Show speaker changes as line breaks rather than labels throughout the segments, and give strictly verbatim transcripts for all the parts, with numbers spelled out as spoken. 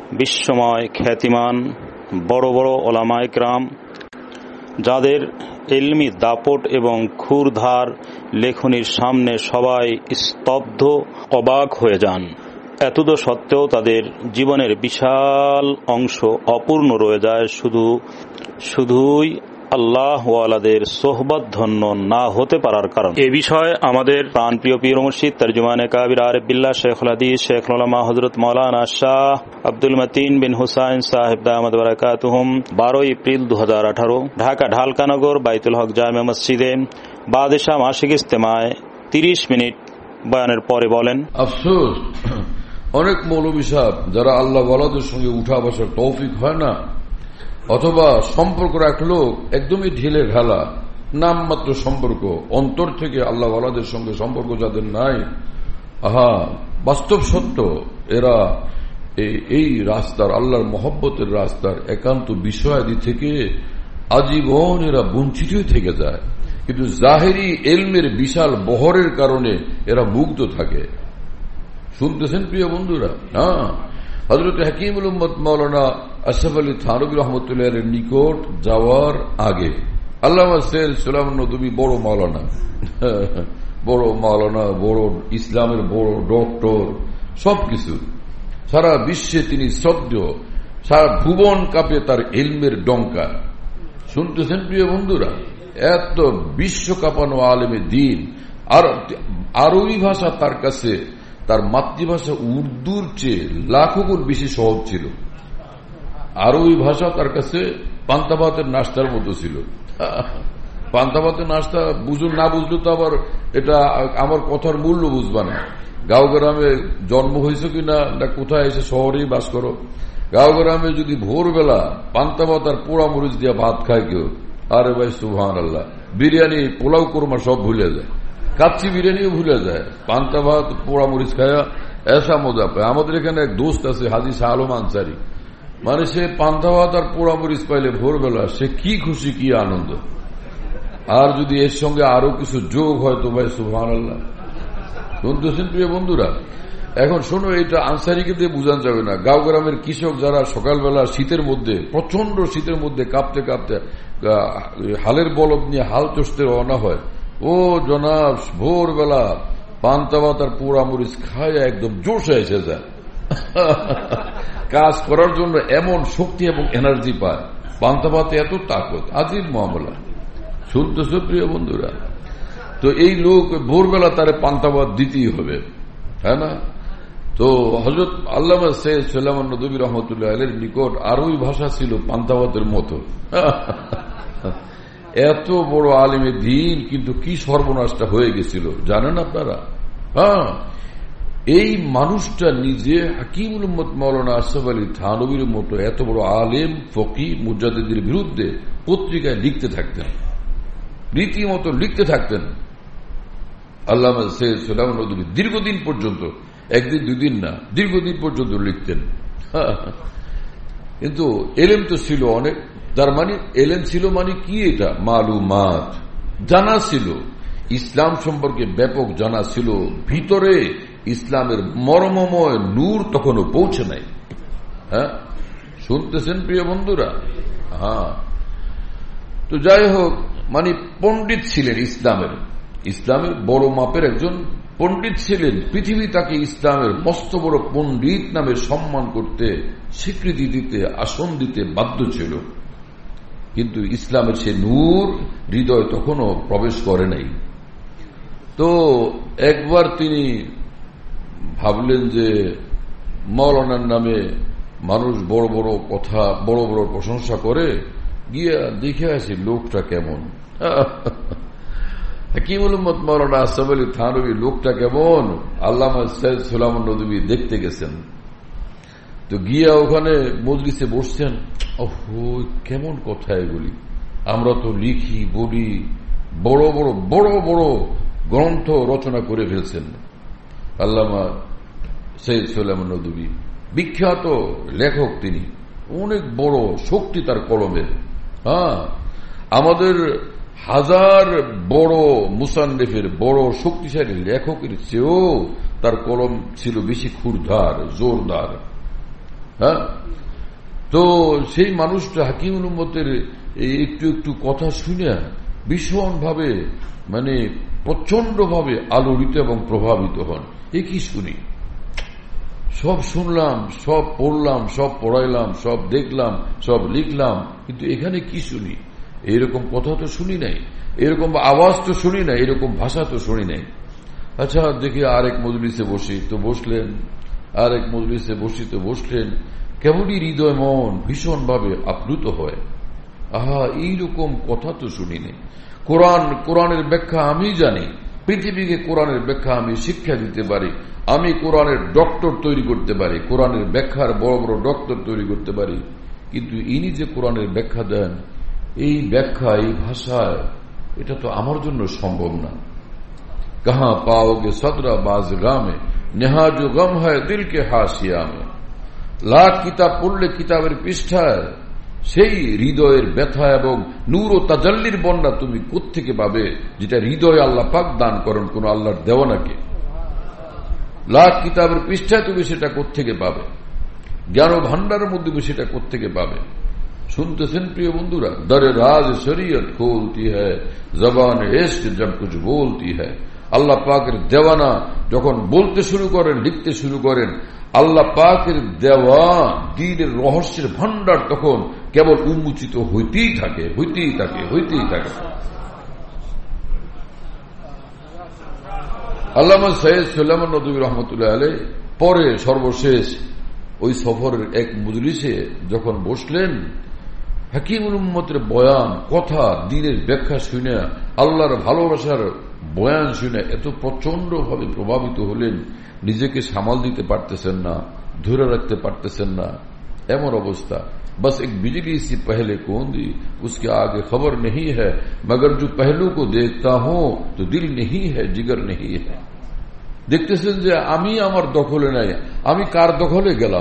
বিশ্বময় খ্যাতিমান বড় বড় ওলামায়ে কেরাম, যাদের ইলমি দাপট এবং ক্ষুরধার লেখনির সামনে সবাই স্তব্ধ, অবাক হয়ে যান। এতদ সত্ত্বেও তাদের জীবনের বিশাল অংশ অপূর্ণ রয়ে যায় শুধু শুধুই আল্লাহ ওয়ালাদের সোহবত ধন্য না হতে পারার কারণ। এ বিষয়ে আমাদের প্রাণপ্রিয় পীর মুর্শিদ তরজুমানে কাবির আরিফ বিল্লাহ শেখুল হাদিস শেখুল উলামা হযরত মাওলানা শাহ আব্দুল মতিন বিন হুসাইন সাহেব দামাত বারাকাতুহুম বারোই এপ্রিল দু হাজার আঠারো ঢাকা ঢালকানগর বাইতুল হক জামে মসজিদে বাদশাহ মাসিক ইজতেমায় তিরিশ মিনিট বয়ানের পরে বলেন,
আফসোস অনেক মৌলবী সাহেব যারা আল্লাহ ওয়ালাদের সঙ্গে উঠা বসার তৌফিক হয় না, অথবা সম্পর্ক রাখলো একদমই ঢিলে ঢালা নামমাত্র সম্পর্ক, অন্তর থেকে আল্লাহ ওয়ালাদের সঙ্গে সম্পর্ক যাদের নাই, আহা বাস্তব সত্য এরা এই রাস্তার আল্লাহর মহব্বতের রাস্তার একান্ত বিষয়াদি থেকে আজীবন এরা বঞ্চিত থেকে যায়। কিন্তু জাহেরি এলমের বিশাল বহরের কারণে এরা মুগ্ধ থাকে। শুনতেছেন প্রিয় বন্ধুরা? হ্যাঁ, হযরত হাকিমুল উম্মত মাওলানা আশরাফ আলী থানভী রাহমাতুল্লাহ এর নিকট যাওয়ার আগে আল্লামা সৈয়দ সুলাইমান নদভী বড় মাওলানা, বড় মাওলানা, বড় ইসলামের বড় ডক্টর, সবকিছু সারা বিশ্বে তিনি শ্রদ্ধেয়, সারা ভুবন কাঁপে তার ইলমের ডঙ্কা। শুনতেছেন প্রিয় বন্ধুরা? এত বিশ্ব কাঁপানো আলেমে দ্বীন, আর আরবি ভাষা তার কাছে তার মাতৃভাষা উর্দুর চেয়ে লাখো গুণ বেশি সহজ ছিল। আরবি ভাষা তার কাছে পান্তা ভাতের নাস্তার মতো ছিল। পান্তা ভাতের নাস্তা বুঝুন না বুঝলো তো আবার এটা আমার কথার মূল্য বুঝবা না। গাঁও গ্রামে জন্ম হয়েছে কিনা না কোথায় এসে শহরেই বাস করো, গাঁও গ্রামে যদি ভোরবেলা পান্তা ভাত আর পোড়া মরিচ দিয়ে ভাত খায় কেউ, আরে ভাই সুবহানাল্লাহ, বিরিয়ানি পোলাও কোরমা সব ভুলে যায়, কাচ্চি বিরিয়ানিও ভুলে যায়, পান্তা ভাত পোড়া মরিচ খায়া এসা মজা পায়। আমাদের এখানে এক দোস্ত আছে হাজী শাহ আলম আনসারী, মানে সে পান্তা ভাত আর পোড়া মরিচ পাইলে ভোরবেলা সে কি খুশি কি আনন্দ। আর যদি এর সঙ্গে আরো কিছু যোগ হয় তো ভাই সুবহানাল্লাহ। শুনতেছেন প্রিয় বন্ধুরা? এখন শোনো, এটা আনসারিকে দিয়ে বুঝানো যাবে না। গাঁও গ্রামের কৃষক যারা সকালবেলা শীতের মধ্যে, প্রচন্ড শীতের মধ্যে কাঁপতে কাঁপতে হালের বলদ নিয়ে হাল চষতে রওনা হয়, ও জনাব ভোরবেলা পান্তা ভাত আর পোড়া মরিচ খায় একদম জোশে এসে যায়, কাজ করার জন্য এমন শক্তি এবং এনার্জি পায়। পান্তা ভাতে এত তাকত, আজিব মামলা। শুনতেছ প্রিয় বন্ধুরা? তো এই লোক ভোরবেলা তারে পান্তা ভাত দিতেই হবে, হ্যাঁ না? তো হযরত আল্লামা সৈয়দ সুলাইমান নদভী রাহমাতুল্লাহ আলাইহির নিকট আরবি ভাষা ছিল পান্তা ভাতের মতো। এত বড় আলেমে দ্বীন, কিন্তু কি সর্বনাশটা হয়ে গেছিল জানেন আপনারা? হ্যাঁ, এই মানুষটা নিজে হাকিমুল উম্মত মাওলানা আশরাফ আলী থানভীর মতো এত বড় আলেম ফকিহ মুজাদ্দিদের বিরুদ্ধে পত্রিকায় লিখতে থাকতেন, রীতিমতো লিখতে থাকতেন। আল্লামা সৈয়দ সুলাইমান নদভী দীর্ঘদিন পর্যন্ত, একদিন দুদিন না, দীর্ঘদিন পর্যন্ত লিখতেন। কিন্তু এলেম তো ছিল অনেক, তার মানে এলেম ছিল মানে কি, এটা মালুমাত জানা ছিল, ইসলাম সম্পর্কে ব্যাপক জানা ছিল, ভিতরে ইসলামের মর্মময় নূর তখনও পৌঁছে নাই। হ্যাঁ, শুনতেছেন প্রিয় বন্ধুরা? হ্যাঁ, তো যাই হোক, মানে পণ্ডিত ছিলেন ইসলামের, ইসলামের বড় মাপের একজন পণ্ডিত ছিলেন। পৃথিবী তাকে ইসলামের মস্ত বড় পণ্ডিত নামে সম্মান করতে, স্বীকৃতি দিতে, আসন দিতে বাধ্য ছিল। কিন্তু ইসলামের সে নূর হৃদয় তখনও প্রবেশ করে নাই। তো একবার তিনি ভাবলেন যে মাওলানার নামে মানুষ বড় বড় কথা, বড় বড় প্রশংসা করে, গিয়ে দেখে আসি লোকটা কেমন। হাকিমুল উম্মত মাওলানা আশরাফ আলী থানভী লোকটা কেমন আল্লামা সৈয়দ সুলাইমান নদভী দেখতে গেছেন। তো গিয়া ওখানে মজলিসে বসছেন। ওহো, কেমন কথা এগুলি, আমরা তো লিখি বলি, বড় বড় বড় বড় গ্রন্থ রচনা করে ফেলছেন আল্লামা সৈয়দ সুলাইমান নদভী, বিখ্যাত লেখক তিনি, অনেক বড় শক্তি তার কলমের। হ্যাঁ, আমাদের হাজার বড় মুসান্নিফের, বড় শক্তিশালী লেখকের চেয়েও তার কলম ছিল বেশি ক্ষুরধার, জোরদার। হ্যাঁ, তো সেই মানুষটা হাকিমুল উম্মতের একটু একটু কথা শুনে ভীষণ ভাবে মানে প্রচন্ড ভাবে আলোড়িত এবং প্রভাবিত হন। এ কি শুনি, সব শুনলাম, সব পড়লাম, সব পড়াইলাম, সব দেখলাম, সব লিখলাম, কিন্তু এখানে কি শুনি? এরকম কথা তো শুনি নাই, এরকম আওয়াজ তো শুনি নাই, এরকম ভাষা তো শুনি নাই। আচ্ছা দেখি আরেক মজলিসে বসি, তো বসলেন, আরেক মজলিসে বসি, তো বসলেন। কেমনই হৃদয় মন ভীষণ ভাবে আপ্লুত হয়। আহা, এইরকম কথা তো শুনি নাই। কোরআন, কোরআনের ব্যাখ্যা আমি জানি, পৃথিবীকে কোরআনের ব্যাখ্যা আমি শিক্ষা দিতে পারি, আমি কোরআনের ডক্টর তৈরি করতে পারি, কোরআনের ব্যাখ্যার বড় বড় ডক্টর তৈরি করতে পারি, কিন্তু ইনি যে কোরআনের ব্যাখ্যা দেন, এই ব্যাখ্যা, এই ভাষায়, এটা তো আমার জন্য সম্ভব না। কাহা পাওগে সদরা বাজ গামে নেহাজো গম হয় দিলকে হাসিয়া মে। লাখ কিতাব পড়লে কিতাবের পৃষ্ঠায় সেই হৃদয়ের ব্যথা এবং নূর ও তাজাল্লির বন্যা তুমি কোত্থেকে পাবে, যেটা হৃদয়ে আল্লাহ পাক দান করেন কোন আল্লাহর দেওয়ানাকে। লাখ কিতাবের পৃষ্ঠায় তুমি সেটা কোত্থেকে পাবে, জ্ঞান ভান্ডারের মধ্যে সেটা কোত্থেকে পাবে। শুনতেছেন প্রিয় বন্ধুরা, দরে রাজ শরীয়ত খোলতি হ্যায়, জবান ইশক জব কুছ বলতি হ্যায়। আল্লাহ পাকের দেওয়ানা যখন বলতে শুরু করেন, লিখতে শুরু করেন, আল্লাহ পাকের দেওয়া দ্বীনের রহস্যের ভান্ডার তখন কেবল উন্মোচিত হইতেই থাকে, হইতেই থাকে, হইতেই থাকে। আল্লামা সৈয়দ সুলাইমান নদভী রহমতুল্লাহ আলাইহ পরে সর্বশেষ ওই সফরের এক মজলিসে যখন বসলেন, হাকিমুল উম্মতের বয়ান, কথা, দ্বীনের ব্যাখ্যা শুনে, আল্লাহর ভালোবাসার বয়ান শুনে এত প্রচন্ড ভাবে প্রভাবিত হলেন, নিজেকে সামাল দিতে পারতেছেন না, ধরে রাখতে পারতেছেন না, এমন অবস্থা। बस एक बिजली सी पहले कौंदी, उसके आगे खबर नहीं है, मगर जो पहलू को देखता हूं तो दिल नहीं है, जिगर नहीं है। দেখতেছেন যে আমি আমার দখলে নাই, আমি কার দখলে গেলাম?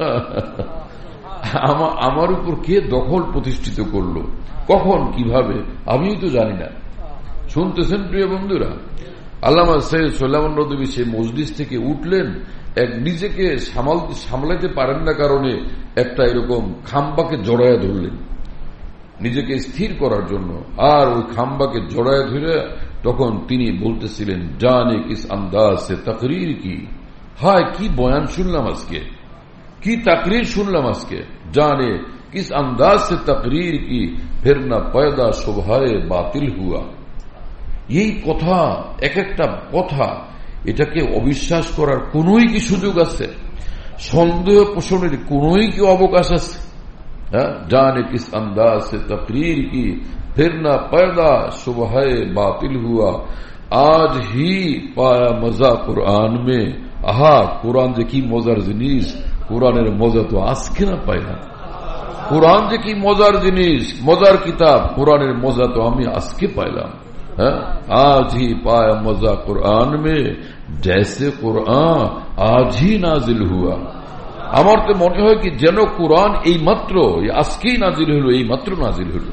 আমার উপর কে দখল প্রতিষ্ঠিত করলো, কখন, কিভাবে, আমিই তো জানি না। শুনতেছেন প্রিয় বন্ধুরা, আল্লামা সৈয়দ সুলাইমান নদভী সেই মজলিস থেকে উঠলেন, এক নিজেকে সামাল সামলাতে পারেন না কারণে একটা এরকম খাম্বাকে জড়ায় ধরলেন নিজেকে স্থির করার জন্য। আর ওই খাম্বাকে জড়ায় ধরে তখন তিনি বলতেছিলেন, জানে কিস আন্দাজ সে তাকরীর কি, হায় কি বয়ান শুনলাম আজকে, কি তাকরীর শুনলাম আজকে। জানে কিস আন্দাজ সে তাকরীর কি, ফির না পয়দা শোভায় বাতিল হুয়া। এই কথা, এক একটা কথা, এটাকে অবিশ্বাস করার কোনই কি সুযোগ আছে? সন্দেহ পোষণের কোনই কি অবকাশ আছে? জানে কিস আন্দাজ সে তকরীর কি, ফির না পয়দা শুবহায়ে বাতিল হুয়া। আজ হি পায়া মজা কোরআন মে, আহা কোরআন যে কি মজার জিনিস, কোরআনের মজা তো আজকে না পাই না। কোরআন যে কি মজার জিনিস, মজার কিতাব, কোরআনের মজা তো আমি আজকে পাইলাম। आज ही पाया मजा कुरान में जैसे कुरान आज ही नाजिल हुआ। আমার তো মনে হয় কি যেন কুরআন এই মাত্র আজকেই নাজিল হলো, এই মাত্র নাজিল হলো।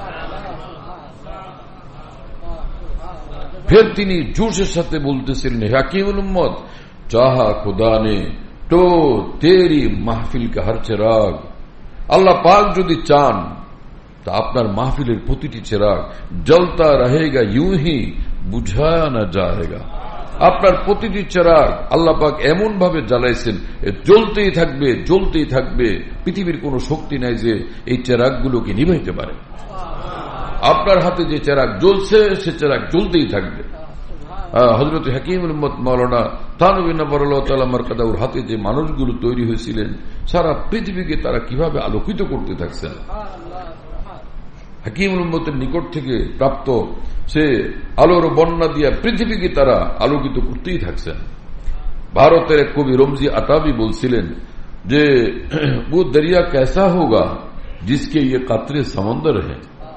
ফের তিনি জোশের সাথে বলতেছিলেন, হাকিমুল উম্মত চাহা খুদা নে তো তেরি মাহফিল কা হর চিরাগ, আল্লাহ পাক যদি চান তা আপনার মাহফিলের প্রতিটি চিরাগ জ্বলতা রহেগা, ইউं ही বুঝায়া না যায়গা। আপনার প্রতিটি চিরাগ আল্লাহ পাক এমন ভাবে জ্বালাইছেন, জ্বলতেই থাকবে, জ্বলতেই থাকবে। পৃথিবীর কোন শক্তি নাই যে এই চিরাগগুলোকে নিভাইতে পারে। আপনার হাতে যে চিরাগ জ্বলছে, সে চিরাগ জ্বলতেই থাকবে। হযরত হাকিমুল উম্মত মাওলানা থানভী নওয়ারুল্লাহ তাআলা মারকাদাউর হাতে যে মানুষগুলো তৈরি হয়েছিলেন, সারা পৃথিবীকে তারা কিভাবে আলোকিত করতে থাকছেন। হাকিমুল উম্মতের নিকট থেকে প্রাপ্ত সে আলোর বন্যা দিয়া পৃথিবীকে তারা আলোকিত করতেই থাকছেন। ভারতের এক কবি রমজি আতাবি বলছিলেন যে वो दरिया कैसा होगा जिसके ये कातरे समंदर है।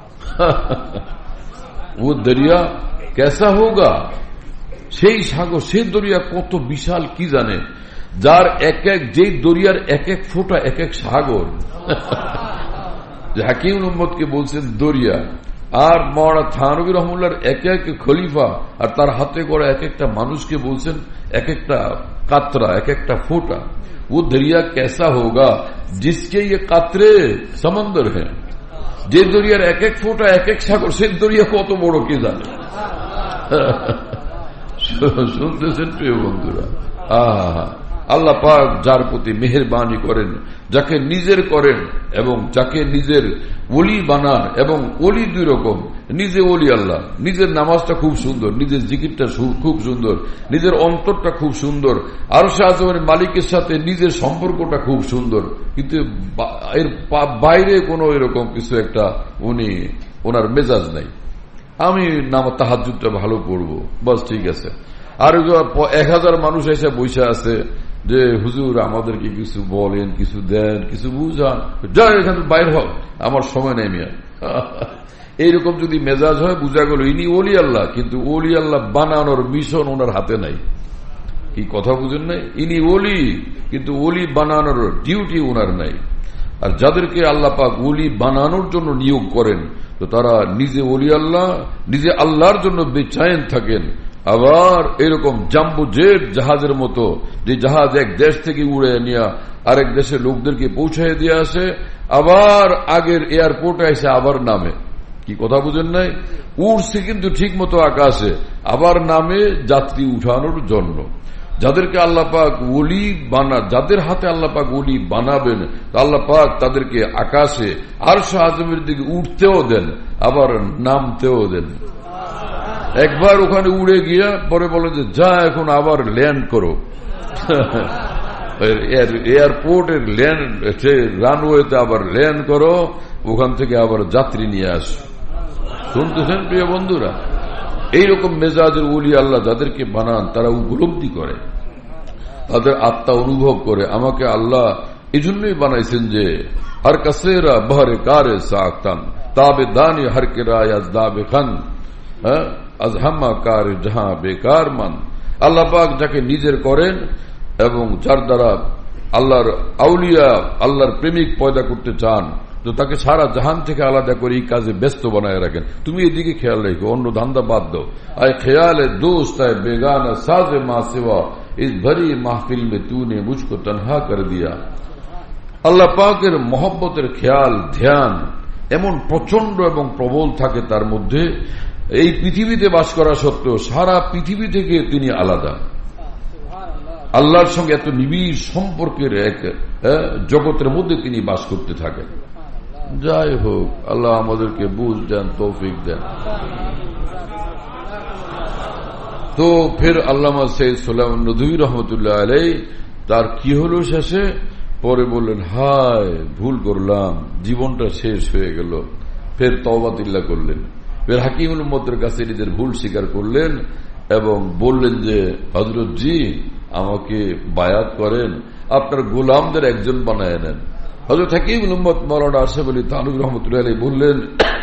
वो दरिया कैसा होगा, সেই সাগর, সেই দরিয়া কত বিশাল কি জানে, যার এক এক, যেই দরিয়ার এক এক ফোঁটা এক এক সাগর। হাকিমুল উম্মতকে বলছেন দরিয়া, আর মাওলানা থানভী রহমাতুল্লাহর এক এক খলিফা আর তার হাতে গড়া এক একটা মানুষকে বলছেন এক একটা কাতরা, এক একটা ফোঁটা। वो दरिया कैसा होगा जिसके ये कातरे समंदर हैं, যে দরিয়ার এক এক ফোঁটা এক এক সাগর, সে দরিয়া কত বড় কে জানে। শুনতেছেন প্রিয় বন্ধুরা? আহ আল্লাহ পাক যার প্রতি মেহেরবানি করেন, যাকে নিজের করেন এবং যাকে নিজের ওলি বানান, এবং ওলি দুই রকম, নিজে ওলি আল্লাহ, নিজের নামাজটা খুব সুন্দর, নিজের জিকিরটা খুব সুন্দর, নিজের অন্তরটা খুব সুন্দর, আরশে আযমের মালিকের সাথে নিজের সম্পর্কটা খুব সুন্দর, কিন্তু এর বাইরে কোনো এরকম কিছু একটা উনি ওনার মেজাজ নাই। আমি নাম তাহাজ্জুদটা ভালো পড়বো, বাস ঠিক আছে। আর এক হাজার মানুষ এসে বসে আছে যে হুজুর আমাদেরকে কিছু বলেন, কিছু দেন, কিছু বুঝান, যা এখানে বাইর হও, আমার সময় নেই মিয়া। এইরকম যদি মেজাজ হয়, বুঝা গেল ইনি ওলি আল্লাহ, কিন্তু ওলি আল্লাহ বানানোর মিশন ওনার হাতে নাই। কি কথা বুঝেন নাই? ইনি ওলি, কিন্তু ওলি বানানোর ডিউটি ওনার নাই। আর যাদেরকে আল্লাহ পাক ওলি বানানোর জন্য নিয়োগ করেন, তো তারা নিজে ওলি আল্লাহ, নিজে আল্লাহর জন্য বেচায়েন থাকেন। আবার এরকম জাম্বো জেট জাহাজের মতো, যে জাহাজ এক দেশ থেকে উড়ে নিয়ে আরেক দেশের লোকদেরকে পৌঁছায় দিয়ে আসে, আবার আগের এয়ারপোর্টে এসে আবার নামে। কি কথা বুঝেন নাই? উড়ছে কিন্তু ঠিক মতো আকাশে, আবার নামে যাত্রী উঠানোর জন্য। যাদেরকে আল্লাহ পাক ওলি বানা, যাদের হাতে আল্লাহ পাক ওলি বানাবেন, আল্লাহ পাক তাদেরকে আকাশে আরশে আযমের দিকে উঠতেও দেন, আবার নামতেও দেন। একবার ওখানে উড়ে গিয়া পরে বলে যে যা এখন আবার ল্যান্ড করো, এয়ারপোর্টের ল্যান্ড রানওয়েতে আবার ল্যান্ড করো, ওখান থেকে আবার যাত্রী নিয়ে আস। শুনতেছেন প্রিয় বন্ধুরা? এইরকম মেজাজের ওলি আল্লাহ যাদেরকে বানান, তারা উপলব্ধি করে, তাদের আত্মা অনুভব করে, আমাকে আল্লাহ এই জন্যই বানাইছেন যে হর কাসেরা বহরে কারে সাকতান তাবে দানি হর কে রায়াজ দাবে খান আজহামা কার জাহা বেকার মান। আল্লাহ পাক যাকে নিজের করেন এবং যার দ্বারা আল্লাহর আউলিয়া, আল্লাহর প্রেমিক পয়দা করতে চান, তো তাকে সারা জাহান থেকে আলাদা করে এই কাজে ব্যস্ত বানায় রাখেন। তুমি এদিকে খেয়াল রেখো, অন্য ধান্দা বাদ দাও। আয় খেয়ালে দোস্ত আয় বেগানা সাজে মা সেবা ইস ভরি মাহফিল মে তুনে মুঝকো তনহা কর দিয়া। আল্লাহ পাকের মহব্বতের খেয়াল, ধ্যান এমন প্রচন্ড এবং প্রবল থাকে তার মধ্যে, এই পৃথিবীতে বাস করা সত্ত্বেও সারা পৃথিবী থেকে তিনি আলাদা। আল্লাহর সঙ্গে এত নিবিড় সম্পর্কের এক জগতের মধ্যে তিনি বাস করতে থাকেন। যাই হোক, আল্লাহ আমাদেরকে বুঝ দেন, তৌফিক দেন। তো ফের আল্লামা সৈয়দ সুলাইমান নদভী রহমতুল্লাহ আলাইহি তার কি হলো শেষে? পরে বললেন হায় ভুল করলাম, জীবনটা শেষ হয়ে গেল। ফের তওবাতিল্লাহ করলেন, ফের হাকিমুল উম্মতের কাছে নিজের ভুল স্বীকার করলেন এবং বললেন যে হযরত জি আমাকে বায়াত করেন, আপনার গোলামদের একজন বানায় নেন। হযরত হাকিমুল উম্মত মাওলানা আশরাফ আলী থানভী রহমতুল্লাহ আলাইহি বললেন,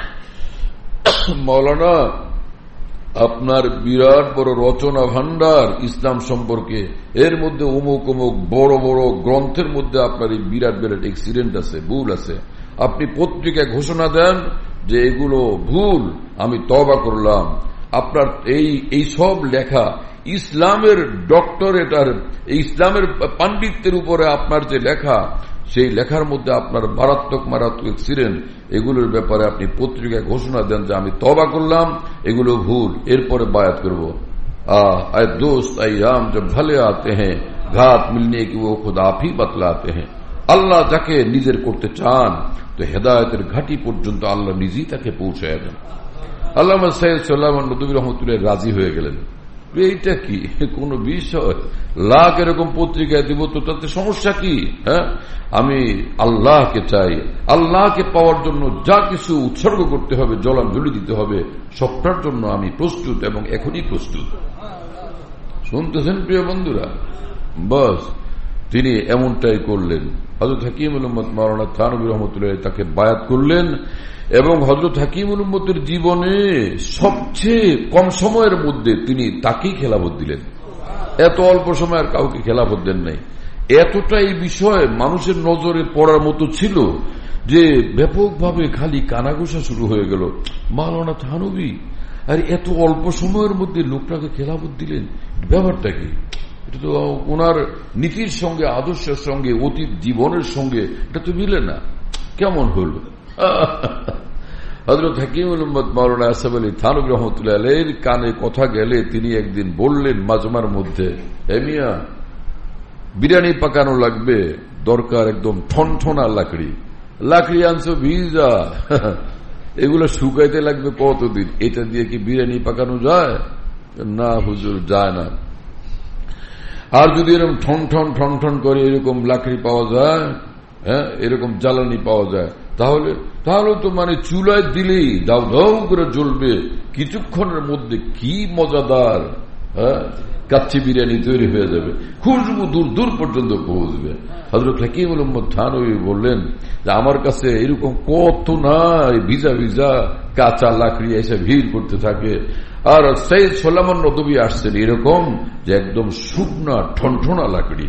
মাওলানা আপনার বিরাট বড় রচনা ভান্ডার ইসলাম সম্পর্কে, এর মধ্যে অমুক অমুক বড় বড় গ্রন্থের মধ্যে আপনার এই বিরাট বিরাট এক্সিডেন্ট আছে, ভুল আছে। আপনি পত্রিকায় ঘোষণা দেন যে এগুলো ভুল, আমি তওবা করলাম। আপনার এই এই সব লেখা ইসলামের ডক্টরেট আর ইসলামের পাণ্ডিত্যের উপরে আপনার যে লেখা, সেই লেখার মধ্যে আপনার মারাত্মক মারাত্মক এক্সিডেন্ট, এগুলোর ব্যাপারে আপনি পত্রিকায় ঘোষণা দেন যে আমি তওবা করলাম, এগুলো ভুল, এরপরে বায়াত করবো। আয় দোস্ত আইয়াম জব ভলে আতে হ্যাঁ ঘাত মিলনে কি ও খুদ আপ হি বতলাতে হ্যাঁ। আল্লাহ যাকে নিজের করতে চান, তো হেদায়েতের ঘাটি পর্যন্ত আল্লাহ নিজেই তাকে পৌঁছায় দেন। আল্লামা সৈয়দ সুলাইমান নদভী রহমতুল্লাহ রাজি হয়ে গেলেন। এইটা কি কোন বিষয়? লাখ এরকম পত্রিকায় দিব, তো তাতে সমস্যা কি? হ্যাঁ, আমি আল্লাহকে চাই, আল্লাহকে পাওয়ার জন্য যা কিছু উৎসর্গ করতে হবে, জলাঞ্জলি দিতে হবে, সবটার জন্য আমি প্রস্তুত এবং এখনই প্রস্তুত। শুনতেছেন প্রিয় বন্ধুরা? বাস তিনি এমনটাই করলেন। হযরত হাকিমুল উম্মত মাওলানা থানভী রহমতুল্লাহ তাকে বায়াত করলেন এবং হযরত হাকিমুল উম্মতের জীবনে সবচেয়ে কম সময়ের মধ্যে তিনি তাকেই খেলাফত দিলেন। এত অল্প সময় আর কাউকে খেলাফত দেন নাই। এতটা এই বিষয় মানুষের নজরে পড়ার মতো ছিল যে ব্যাপকভাবে খালি কানাঘুষা শুরু হয়ে গেল, মাওলানা থানভী আর এত অল্প সময়ের মধ্যে লোকটাকে খেলাফত দিলেন, ব্যাপারটা কি? এটা তো ওনার নীতির সঙ্গে, আদর্শের সঙ্গে, অতীত জীবনের সঙ্গে এটা তো মিলে না। কেমন হল? হযরত হাকিমুল উম্মত মাওলানা আসাফ আলী থানভী রহমতুল্লাহ আলাইহির কানে কথা গেলে তিনি একদিন বললেন মাজমার মধ্যে, এ মিয়া, বিরিয়ানি পাকানো লাগবে, দরকার একদম ঠনঠনা লাকড়ি। লাকড়ি আনছো ভিজা, এগুলো শুকাইতে লাগবে কতদিন? এটা দিয়ে কি বিরিয়ানি পাকানো যায়? না হুজুর, যায় না। আর যদি এরকম ঠন ঠন ঠন ঠন করে এরকম লাকড়ি পাওয়া যায়, হ্যাঁ, এরকম জ্বালানি পাওয়া যায়, তাহলে তাহলে তো মানে চুলায় দিলেই দাউ দাউ করে জ্বলবে, কিছুক্ষণের মধ্যে কি মজাদার হ্যাঁ কাচ্চি বিরিয়ানি তৈরি হয়ে যাবে, খুশবু দূর দূর পর্যন্ত পৌঁছবে। হযরত হাকিমুল উম্মত থানভী বললেন যে আমার কাছে এরকম কত নাই ভিজা ভিজা কাঁচা লাকড়ি এসে ভিড় করতে থাকে, আর সৈয়দ সুলাইমান নদভী আসছেন এরকম যে একদম শুকনা ঠনঠনা লাকড়ি।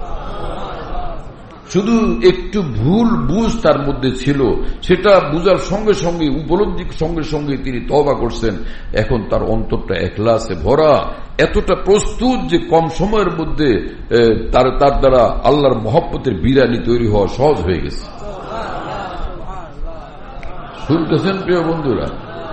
শুধু একটু ভুল বুঝ তার মধ্যে ছিল, সেটা বুঝার সঙ্গে সঙ্গে, উপলব্ধির সঙ্গে সঙ্গে তিনি তওবা করছেন। এখন তার অন্তরটা ইখলাসে ভরা, এতটা প্রস্তুত যে কম সময়ের মধ্যে তার তার দ্বারা আল্লাহর মহব্বতের বিরিয়ানি তৈরি হওয়া সহজ হয়ে গেছে। শুনতেছেন প্রিয় বন্ধুরা?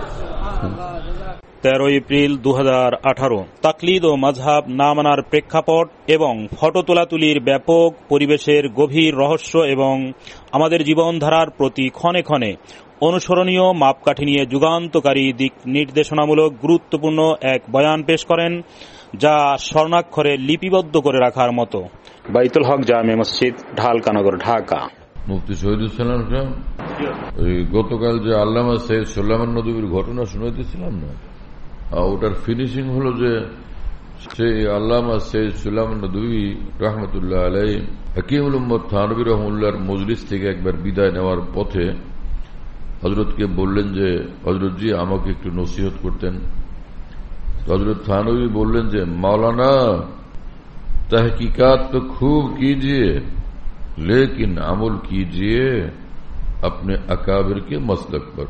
তেরো এপ্রিল দু হাজার আঠারো তাকলিদ ও মাযহাব না মানার প্রেক্ষাপট এবং ফটো তোলাতুলির ব্যাপক পরিবেশের গভীর রহস্য এবং আমাদের জীবনধারার প্রতি ক্ষণে ক্ষণে অনুসরণীয় মাপকাঠি নিয়ে যুগান্তকারী দিক নির্দেশনামূলক গুরুত্বপূর্ণ এক বয়ান পেশ করেন, যা স্বর্ণাক্ষরে লিপিবদ্ধ করে রাখার মতো। বাইতুল হক জামে মসজিদ, ঢালকানগর, ঢাকা।
মুফতি শহীদুজ্জামান খান, গতকাল যে আল্লামা সৈয়দ সুলাইমান নদভীর ঘটনা শুনাইতেছিলাম না, ওটার ফিনিশিং হলো যে সেই আল্লামা সৈয়দ সুলাইমান নদভী রহমতুল্লাহ আলাইহি হাকিমুল উম্মত থানভী রহমতুল্লাহর মজলিস থেকে একবার বিদায় নেওয়ার পথে হযরতকে বললেন যে হযরত জি আমাকে একটু নসিহত করতেন। হযরত থানভী বললেন যে मौलाना तहकीकात तो खूब कीजिए लेकिन अमल कीजिए अपने अकाबिर के मसलक पर।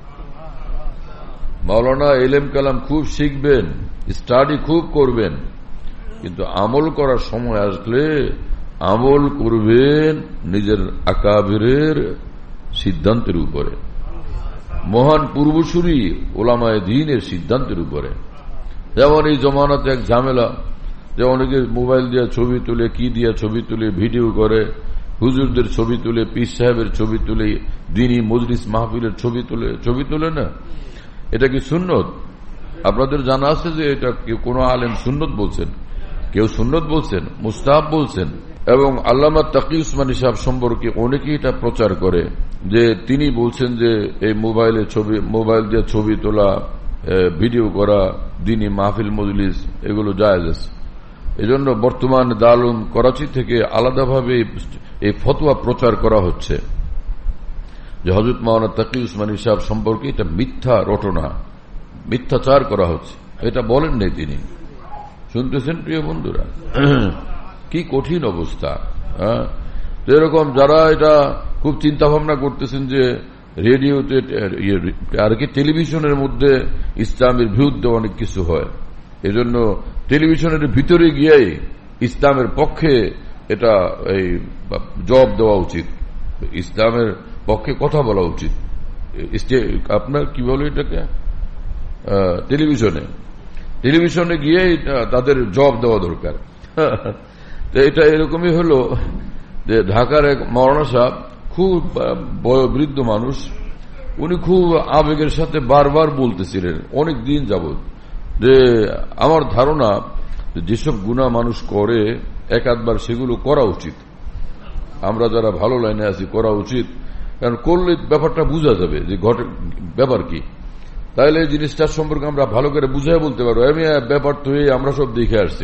मौलाना इल्म कलाम खूब শিখবেন, স্টাডি খুব করবেন, কিন্তু আমল করার সময় আসলে আমল করবেন নিজের আকাবিরের সিদ্ধান্তের উপরে, মহান পূর্বসূরি ওলামায়ে দ্বীনের সিদ্ধান্তের উপরে। যেমন এই জমানাতে এক ঝামেলা, যে অনেকে মোবাইল দিয়ে ছবি তুলে, কি দিয়ে ছবি তুলে, ভিডিও করে, হুজুরদের ছবি তুলে, পীর সাহেবের ছবি তুলে, দ্বীনি মজলিস মাহফিলের ছবি তুলে ছবি তুলে না। এটা কি সুন্নত? আপনাদের জানা আছে যে এটা কেউ কোনো আলেম সুন্নত বলছেন, কেউ সুন্নত বলছেন, মুস্তাহাব বলছেন। এবং আল্লামা তাকি উসমানী সাহেব সম্পর্কে অনেকেই এটা প্রচার করে যে তিনি বলছেন যে এই মোবাইলে ছবি, মোবাইল দিয়ে ছবি তোলা, ভিডিও করা, দ্বীনি মাহফিল মজলিস এগুলো জায়েজ আছে। এজন্য বর্তমান দারুল করাচি থেকে আলাদাভাবে এই ফতোয়া প্রচার করা হচ্ছে যে হযরত মাওলানা তাকি উসমানী সাহেব সম্পর্কে এটা মিথ্যা রটনা, মিথ্যাচার করা হচ্ছে। এটা বলেন নাই তিনি। শুনতেছেন প্রিয় বন্ধুরা? কি কঠিন অবস্থা। হ্যাঁ, এরকম যারা এটা খুব চিন্তা ভাবনা করতেছেন যে রেডিওতে আর কি টেলিভিশনের মধ্যে ইসলামের বিরুদ্ধে অনেক কিছু হয়, এজন্য টেলিভিশনের ভিতরে গিয়েই ইসলামের পক্ষে এটা এই জবাব দেওয়া উচিত, ইসলামের পক্ষে কথা বলা উচিত। আপনার কি বলে এটাকে, টেলিভিশনে টেলিভিশনে গিয়ে তাদের জবাব দেওয়া দরকার। এটা এরকমই হলো যে ঢাকার এক মাওলানা সাহেব, খুব বয়োবৃদ্ধ মানুষ, উনি খুব আবেগের সাথে বারবার বলতেছিলেন অনেক দিন যাবৎ যে আমার ধারণা যেসব গুনাহ মানুষ করে এক আধবার সেগুলো করা উচিত, আমরা যারা ভালো লাইনে আছি করা উচিত, কারণ করলে ব্যাপারটা বোঝা যাবে যে ঘটে ব্যাপার কি, তাহলে এই জিনিসটার সম্পর্কে আমরা ভালো করে বুঝাই বলতে পারবো আমি ব্যাপার তো এই আমরা সব দেখে আসছি।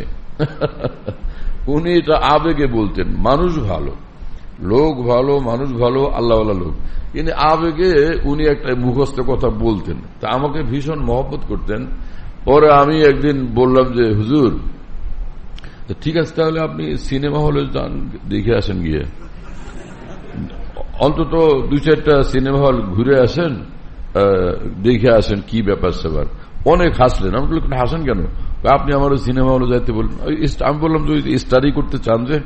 উনি এটা আবেগে বলতেন। মানুষ ভালো, লোক ভালো, মানুষ ভালো, আল্লাহওয়ালা লোক, কিন্তু আবেগে উনি একটা মুখস্থ কথা বলতেন। তা আমাকে ভীষণ মহব্বত করতেন। পরে আমি একদিন বললাম যে হুজুর ঠিক আছে, তাহলে আপনি সিনেমা হলে যান, দেখে আসেন, গিয়ে অন্তত দুই চারটা সিনেমা হল ঘুরে আসেন, দেখে আসেন কি ব্যাপার স্যাপার। অনেক হাসলেন। আমি বললাম হাসেন কেন? আপনি আমার সিনেমা হলে যাইতে বললেন। আমি বললাম যে স্টাডি করতে চান, যে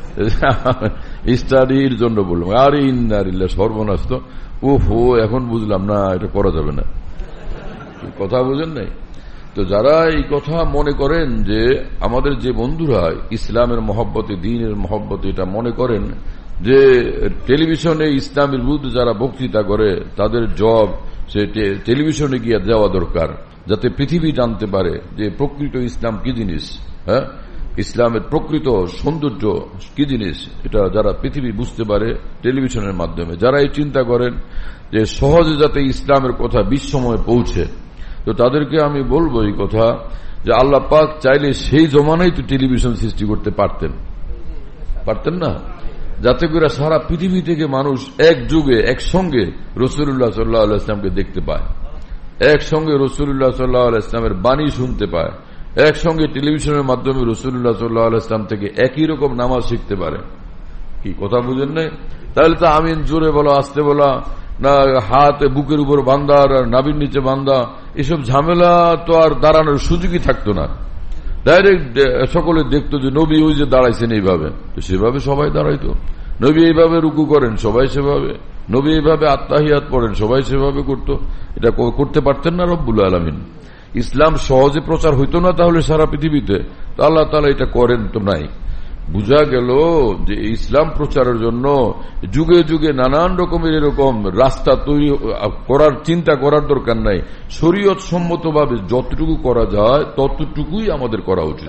স্টাডির জন্য বললাম। আরে ইন্নারিল্লাহ, সর্বনাশ তো। ও হো, এখন বুঝলাম না এটা করা যাবে না। কথা বুঝেন নাই? তো যারা এই কথা মনে করেন যে আমাদের যে বন্ধুরা ইসলামের মহব্বতে, দ্বীনের মহব্বতে এটা মনে করেন যে টেলিভিশনে ইসলামের বিরুদ্ধে যারা বক্তৃতা করে তাদের জব সে টেলিভিশনে গিয়ে যাওয়া দরকার, যাতে পৃথিবী জানতে পারে যে প্রকৃত ইসলাম কি জিনিস, হ্যাঁ, ইসলামের প্রকৃত সৌন্দর্য কি জিনিস, এটা যারা পৃথিবী বুঝতে পারে টেলিভিশনের মাধ্যমে। যারা এই চিন্তা করেন যে সহজে যাতে ইসলামের কথা বিশ্বময় পৌঁছে, তো তাদেরকে আমি বলবো এই কথা যে আল্লাহ পাক চাইলে সেই জমানায় তো টেলিভিশন সৃষ্টি করতে পারতেন, পারতেন না? যাতে করে সারা পৃথিবী থেকে মানুষ এক যুগে একসঙ্গে রাসূলুল্লাহ সাল্লাল্লাহু আলাইহি ওয়াসাল্লামকে দেখতে পায়, একসঙ্গে রাসূলুল্লাহ সাল্লাল্লাহু আলাইহি ওয়াসাল্লামের বাণী শুনতে পায়, একসঙ্গে টেলিভিশনের মাধ্যমে রাসূলুল্লাহ সাল্লাল্লাহু আলাইহি ওয়াসাল্লাম থেকে একই রকম নামাজ শিখতে পারে। কি কথা বুঝেন নাই? তাহলে তো আমিন জোরে বলা, আসতে বলা, না হাত বুকের উপর বান্ধা আর নাভির নিচে বান্ধা, এসব ঝামেলা তো আর দাঁড়ানোর সুযোগই থাকতো না। ডাইরেক্ট সকলে দেখতো যে নবী ওই যে দাঁড়াইছেন এইভাবে, তো সেভাবে সবাই দাঁড়াইতো। নবী এইভাবে রুকু করেন, সবাই সেভাবে। নবী এইভাবে আত্তাহিয়াত পড়েন, সবাই সেভাবে করত। এটা করতে পারতেন না রব্বুল আলামিন? ইসলাম সহজে প্রচার হইতো না তাহলে সারা পৃথিবীতে? তো আল্লাহ তাআলা এটা করেন তো নাই। বুঝা গেল যে ইসলাম প্রচারের জন্য যুগে যুগে নানান রকমের এরকম রাস্তা তৈরি করার চিন্তা করার দরকার নাই। শরীয়ত সম্মতভাবে যতটুকু করা যায় ততটুকুই আমাদের করা উচিত।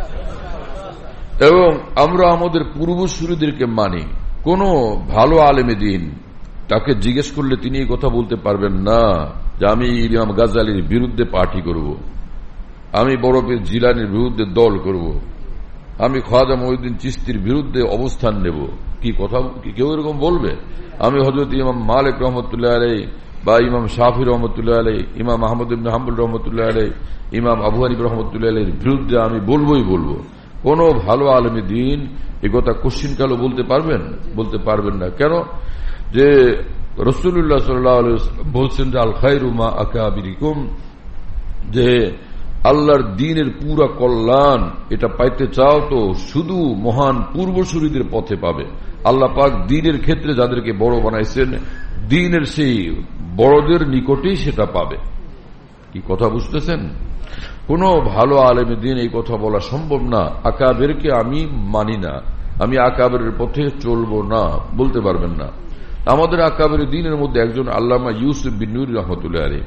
এবং আমরা আমাদের পূর্বসূরীদেরকে মানি। কোন ভালো আলেমে দ্বীন তাকে জিজ্ঞেস করলে তিনি এই কথা বলতে পারবেন না যে আমি ইমাম গাজ্জালীর বিরুদ্ধে পার্টি করব, আমি বড় পীর জিলানীর বিরুদ্ধে দল করব, আমি খাজা মঈনুদ্দিন চিশতির বিরুদ্ধে অবস্থান নেব। কি কথা কেউ এরকম বলবে? আমি হযরত ইমাম মালিক রহমতুল্লাহ আলাইহি বা ইমাম শাফি রহমতুল্লাহ আলাইহি, ইমাম আহমদ ইবনে হাম্বল রহমতুল্লাহ আলাইহি, ইমাম আবু হানিফা রহমতুল্লাহ আলাইহির বিরুদ্ধে আমি বলবোই বলবো। কোন ভালো আলেমে দ্বীন এই কথা কোশ্চিনকালও বলতে পারবেন? বলতে পারবেন না। কেন? যে রাসূলুল্লাহ সাল্লাল্লাহু আলাইহি ওয়াসাল্লাম বলছেন যে আল খায়রু মা আকাবিরিকুম, যে আল্লাহর দ্বীনের পুরা কল্যাণ এটা পাইতে চাও তো শুধু মহান পূর্বসূরীদের পথে পাবে। আল্লাহ পাক দ্বীনের ক্ষেত্রে যাদেরকে বড় বানাইছেন, দ্বীনের সেই বড়দের নিকটেই সেটা পাবে। কি কথা বুঝতেছেন? কোন ভালো আলেমে দ্বীন এই কথা বলা সম্ভব না আকাবেরকে আমি মানি না, আমি আকাবের পথে চলবো না, বলতে পারবেন না। আমাদের আকাবের দ্বীনের মধ্যে একজন আল্লামা ইউসুফ বিন নুরি রহমতুল্লাহ আলাইহি,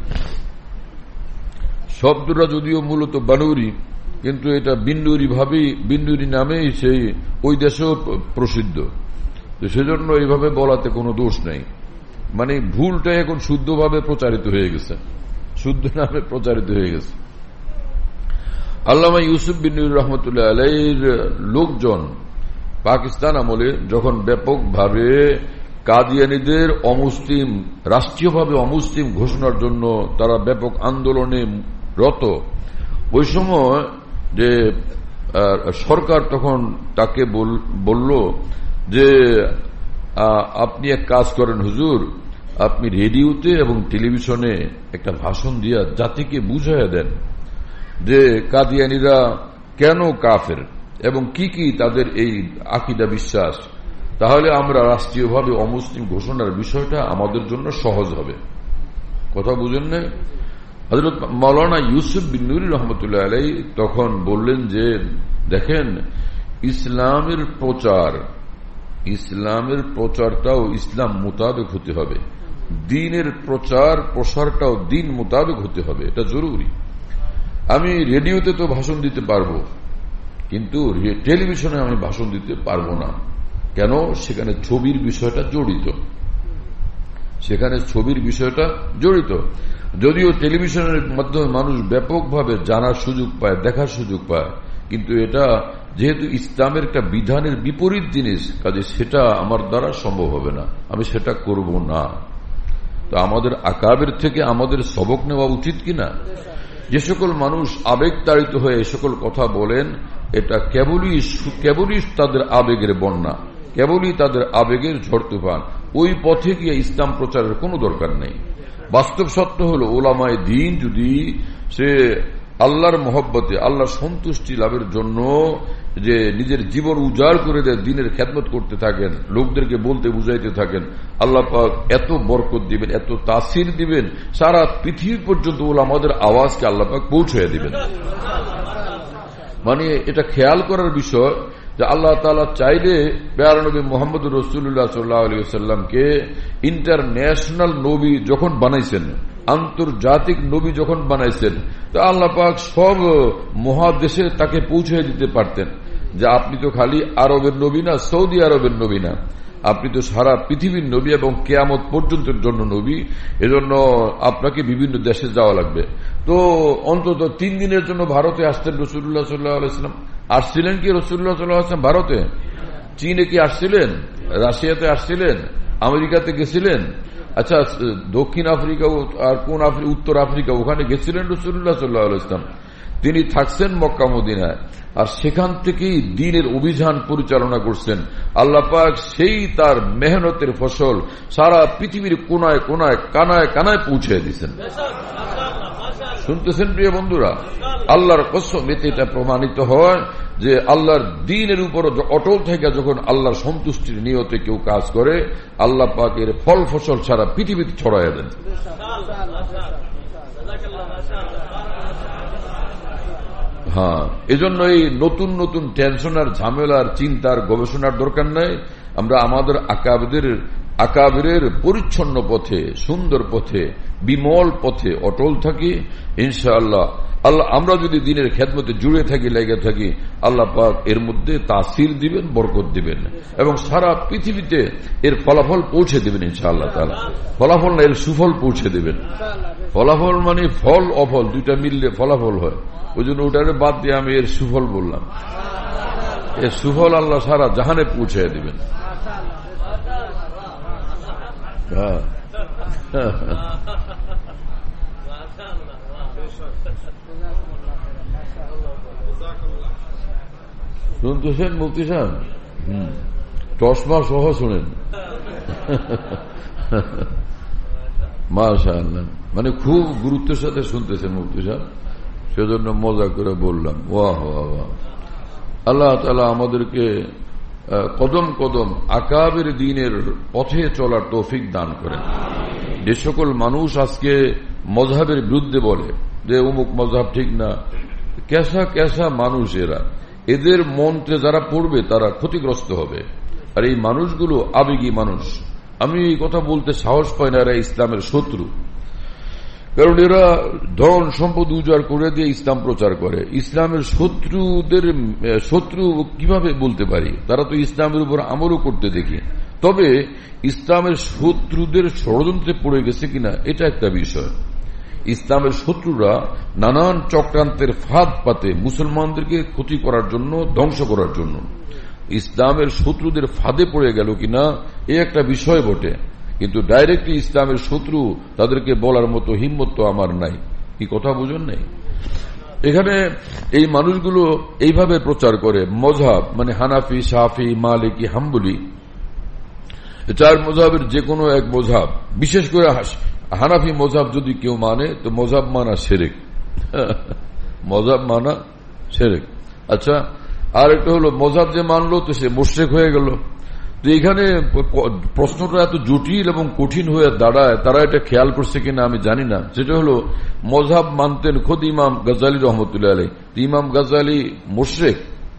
শব্দটা যদিও মূলত বানুরি, কিন্তু এটা বিন্নুরি ভাবেই, বিন্নুরি নামেই সেই ওই দেশেও প্রসিদ্ধ। তো সেজন্য এইভাবে বলাতে কোনো দোষ নেই। মানে ভুলটা এখন শুদ্ধভাবে প্রচারিত হয়ে গেছে, শুদ্ধ নামে প্রচারিত হয়ে গেছে। আল্লামা ইউসুফ বিন নুরি রহমতুল্লাহ আলাইহির লোকজন পাকিস্তান আমলে যখন ব্যাপকভাবে কাদিয়ানীদের অমুসলিম, রাষ্ট্রীয়ভাবে অমুসলিম ঘোষণার জন্য তারা ব্যাপক আন্দোলনে রত, ওই সময় যে সরকার তখন তাকে বলল যে আপনি এক কাজ করেন হুজুর, আপনি রেডিওতে এবং টেলিভিশনে একটা ভাষণ দিয়া জাতিকে বুঝাইয়া দেন যে কাদিয়ানীরা কেন কাফের এবং কি কি তাদের এই আকীদা বিশ্বাস, তাহলে আমরা রাষ্ট্রীয়ভাবে অমুসলিম ঘোষণার বিষয়টা আমাদের জন্য সহজ হবে। কথা বুঝেন না? হযরত মাওলানা ইউসুফ বিন নুরি রহমতুল্লাহ আলাইহি তখন বললেন যে দেখেন, ইসলামের প্রচার, ইসলামের প্রচারটাও ইসলাম মোতাবেক হতে হবে, দ্বীনের প্রচার প্রসারটাও দ্বীন মোতাবেক হতে হবে, এটা জরুরি। আমি রেডিওতে তো ভাষণ দিতে পারবো, কিন্তু টেলিভিশনে আমি ভাষণ দিতে পারবো না। কেন? সেখানে ছবির বিষয়টা জড়িত, সেখানে ছবির বিষয়টা জড়িত। যদিও টেলিভিশনের মাধ্যমে মানুষ ব্যাপকভাবে জানার সুযোগ পায়, দেখার সুযোগ পায়, কিন্তু এটা যেহেতু ইসলামের একটা বিধানের বিপরীত জিনিস, কাজে সেটা আমার দ্বারা সম্ভব হবে না, আমি সেটা করব না। তো আমাদের আকাবের থেকে আমাদের সবক নেওয়া উচিত কিনা? যে সকল মানুষ আবেগ তাড়িত হয়ে এই সকল কথা বলেন, এটা কেবলই কেবলই তাদের আবেগের বন্যা, কেবলই তাদের আবেগের ঝড় তুফান। ওই পথে গিয়ে ইসলাম প্রচারের কোনো দরকার নেই। বাস্তব সত্য হল ওলামায়ে দ্বীন যদি সে আল্লাহর মহব্বতে, আল্লাহর সন্তুষ্টি লাভের জন্য যে নিজের জীবন উজাড় করে দেয়, দিনের খেদমত করতে থাকেন, লোকদেরকে বলতে বুঝাইতে থাকেন, আল্লাহ পাক এত বরকত দিবেন, এত তাসির দিবেন, সারা পৃথিবী পর্যন্ত আমাদের আওয়াজকে আল্লাহ পাক পৌঁছে দিবেন। মানে এটা খেয়াল করার বিষয় যে আল্লাহ তাআলা চাইলে প্যারা নবী মুহাম্মদ রাসূলুল্লাহ সাল্লাল্লাহু আলাইহি ওয়াসাল্লামকে ইন্টারন্যাশনাল নবী যখন বানাইছেন, আন্তর্জাতিক নবী যখন বানাইছেন, তো আল্লাহ পাক সব মহাদেশে তাকে পৌঁছে দিতে পারতেন যে আপনি তো খালি আরবের নবী না, সৌদি আরবের নবী না, আপনি তো সারা পৃথিবীর নবী এবং কিয়ামত পর্যন্তের জন্য নবী, এজন্য আপনাকে বিভিন্ন দেশে যাওয়া লাগবে। তো অন্তত তিন দিনের জন্য ভারতে আসতেন রাসূলুল্লাহ সাল্লাল্লাহু আলাইহি ওয়াসাল্লাম। আসছিলেন কি রাসূলুল্লাহ সাল্লাল্লাহু আলাইহি ওয়াসাল্লাম ভারতে? চীনে কি আসছিলেন? রাশিয়াতে আসছিলেন? আমেরিকাতে গেছিলেন? আচ্ছা, দক্ষিণ আফ্রিকা আর কোন উত্তর আফ্রিকা, ওখানে গেছিলেন রাসূলুল্লাহ সাল্লাল্লাহু আলাইহি ওয়াসাল্লাম। তিনি থাকছেন মক্কা মদিনায়, আর সেখান থেকেই দ্বীনের অভিযান পরিচালনা করছেন। আল্লাহ পাক সেই তার মেহনতের ফসল সারা পৃথিবীর কোনায় কোনায় কানায় কানায় পৌঁছে দিচ্ছেন। শুনতেছেন প্রিয় বন্ধুরা? আল্লাহর কসম, এতে এটা প্রমাণিত হয় যে আল্লাহর দ্বীনের উপর অটল থেকে যখন আল্লাহর সন্তুষ্টির নিয়তে কেউ কাজ করে, আল্লাহ পাকের ফল ফসল সারা পৃথিবীতে ছড়াইয়া দেন। হ্যাঁ, এজন্য এই নতুন নতুন টেনশন আর ঝামেলার চিন্তার গবেষণার দরকার নাই। আমরা আমাদের আকাবিদের আকাবিরের পরিচ্ছন্ন পথে, সুন্দর পথে, বিমল পথে অটল থাকি, ইনশাআল্লাহ। আল্লাহ আমরা যদি দিনের খেদমতে জুড়ে থাকি, লেগে থাকি, আল্লাহ পাক এর মধ্যে তাসির দিবেন, বরকত দিবেন এবং সারা পৃথিবীতে এর ফলাফল পৌঁছে দিবেন ইনশাআল্লাহ তাআলা। ফলাফল না, এর সুফল পৌঁছে দিবেন। ফলাফল মানে ফল অফল দুইটা মিললে ফলাফল হয়, ওই জন্য ওটারে বাদ দিয়ে আমি এর সুফল বললাম। এর সুফল আল্লাহ সারা জাহানে পৌঁছে দিবেন। হ্যাঁ, শুনতেছেন মুফতি সাহেব? হম, চশমা সহ শুনেন। মাশাআল্লাহ, মানে খুব গুরুত্বের সাথে শুনতেছেন মুফতি সাহেব, সেজন্য মজা করে বললাম। ওয়াহ ওয়াহ ওয়াহ। আল্লাহ তাআলা আমাদেরকে কদম কদম আকাবের দ্বীনের পথে চলার তৌফিক দান করেন। যে সকল মানুষ আজকে মযহাবের বিরুদ্ধে বলে যে অমুক মযহাব ঠিক না, কেসা কেসা মানুষ এরা, এদের মন্ত্রে যারা পড়বে তারা ক্ষতিগ্রস্ত হবে। আর এই মানুষগুলো আবেগী মানুষ। আমি এই কথা বলতে সাহস পাই না, এরা ইসলামের শত্রু। কারণ এরা ধন সম্পদ উজাড় করে দিয়ে ইসলাম প্রচার করে। ইসলামের শত্রুদের শত্রু কিভাবে বলতে পারি? তারা তো ইসলামের উপর আমলও করতে দেখি। তবে ইসলামের শত্রুদের ষড়যন্ত্রে পড়ে গেছে কিনা এটা একটা বিষয়। ইসলামের শত্রুরা নানান চক্রান্তের ফাঁদ পাতে মুসলমানদেরকে ক্ষতি করার জন্য, ধ্বংস করার জন্য। ইসলামের শত্রুদের ফাঁদে পড়ে গেল কিনা এ একটা বিষয় বটে, কিন্তু ডাইরেক্টলি ইসলামের শত্রু তাদেরকে বলার মতো হিম্মত তো আমার নাই। কি কথা বুঝুন নাই? এখানে এই মানুষগুলো এইভাবে প্রচার করে, মযহাব মানে হানাফি, শাফি, মালিকি, হাম্বলি, চার মযহাবের যে কোনো এক মযহাব, বিশেষ করে হানাফি মযহাব যদি কেউ মানে তো মযহাব মানা শিরক। মযহাব মানা শিরক। আচ্ছা, আর একটা হলো মযহাব যে মানলো তো সে মুশরিক হয়ে গেল। তো এখানে প্রশ্নটা এত জটিল এবং কঠিন হয়ে দাঁড়ায়, তারা এটা খেয়াল করছে কিনা আমি জানি না। সেটা হলো মযহাব মানতেন খোদ ইমাম গাজ্জালী রহমতুল্লাহ আলাইহি। ইমাম গাজ্জালী মুশরিক?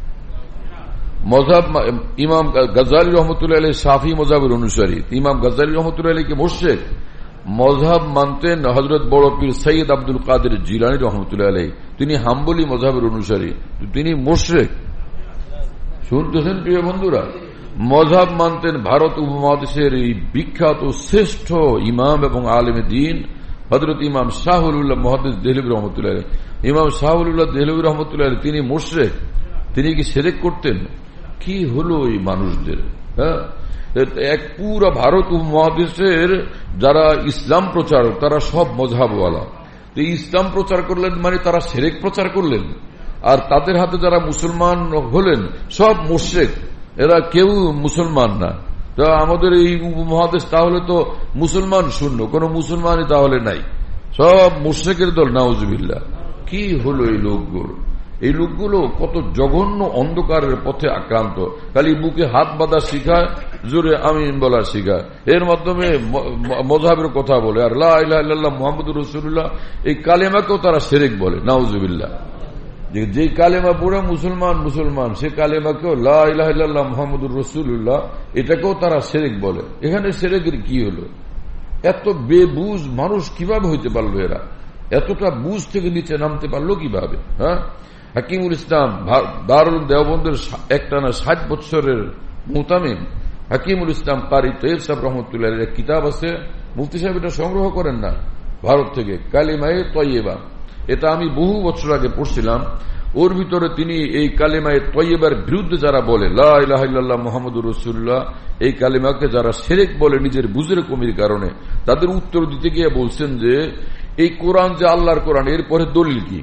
মযহাব ইমাম গাজ্জালী রহমতুল্লাহ আলাইহি শাফি মযহাবের অনুসারী, ইমাম গাজ্জালী রহমতুল্লাহ আলাইহি কি মুশরিক? মযহাব মানতেন হযরত বড় পীর সৈয়দ আব্দুল কাদের জিলানী রহমতুল্লাহ আলাইহি, তিনি হাম্বলি মযহাবের অনুসারী, তিনি মুশরিক। শুনতেছেন প্রিয় বন্ধুরা? মযহাব মানতেন ভারত উপমহাদেশের এই বিখ্যাত শ্রেষ্ঠ ইমাম এবং আলেম দ্বীন হযরত ইমাম শাহুল্লাহ মুহাদ্দিস দেহলভী রহমতুল্লাহ আলাইহি। ইমাম শাহুল্লাহ দেহলভী রহমতুল্লাহ আলাইহি তিনি মুশরিক? তিনি কি শিরক করতেন? কি হলো এই মানুষদের? হ্যাঁ, এক পুরো ভারত উপমহাদেশের যারা ইসলাম প্রচারক তারা সব মযহাবওয়ালা। ইসলাম প্রচার করলেন মানে তারা শিরক প্রচার করলেন, আর তাদের হাতে যারা মুসলমান হলেন সব মুশরিক। এরা কেউ মুসলমান না। আমাদের এই উপমহাদেশ তাহলে তো মুসলমান শূন্য, কোন মুসলমানই তাহলে নাই, সব মুশরিকের দল। নাউজুবিল্লাহ। কি হলো এই লোকগুলো? এই লোকগুলো কত জঘন্য অন্ধকারের পথে আক্রান্ত। খালি বুকে হাত বাঁধা শিখায়, জোরে আমিন বলা শিখায়, এর মাধ্যমে মযহাবের কথা বলে। আর লা ইলাহা ইল্লাল্লাহ মুহাম্মাদুর রাসূলুল্লাহ এই কালেমাকেও তারা শিরক বলে। নাউজুবিল্লাহ। যে কালেমা পড়ে মুসলমান মুসলমান সে কালেমাকেও লা ইলাহা ইল্লাল্লাহ মুহাম্মাদুর রাসূলুল্লাহ এটাকেও তারা শিরক বলে। এখানে শিরকের কি হলো? এত বেবুঝ মানুষ কিভাবে হইতে পারলো? এরা এতটা বুঝ থেকে নিচে নামতে পারলো কিভাবে? হ্যাঁ, হাকিমুল ইসলাম দারুল দেওবন্দের একটানা ষাট বছরের মুতামিম হাকিমুল ইসলাম কারি তৈয়ব সাহেব রহমতুল্লাহ এর কিতাব আছে, মুফতি সাহেব এটা সংগ্রহ করেন না ভারত থেকে, কালিমায়ে তয়্যিবা। এটা আমি বহু বছর আগে পড়ছিলাম। ওর ভিতরে তিনি এই কালিমায়ে তয়্যিবার বিরুদ্ধে যারা বলে লা ইলাহা ইল্লাল্লাহ মুহাম্মাদুর রাসূলুল্লাহ এই কালিমাকে যারা শিরক বলে নিজের বুঝের কমির কারণে, তাদের উত্তর দিতে গিয়ে বলছেন যে এই কোরআন যে আল্লাহর কোরআন, এরপরে দলিল কি?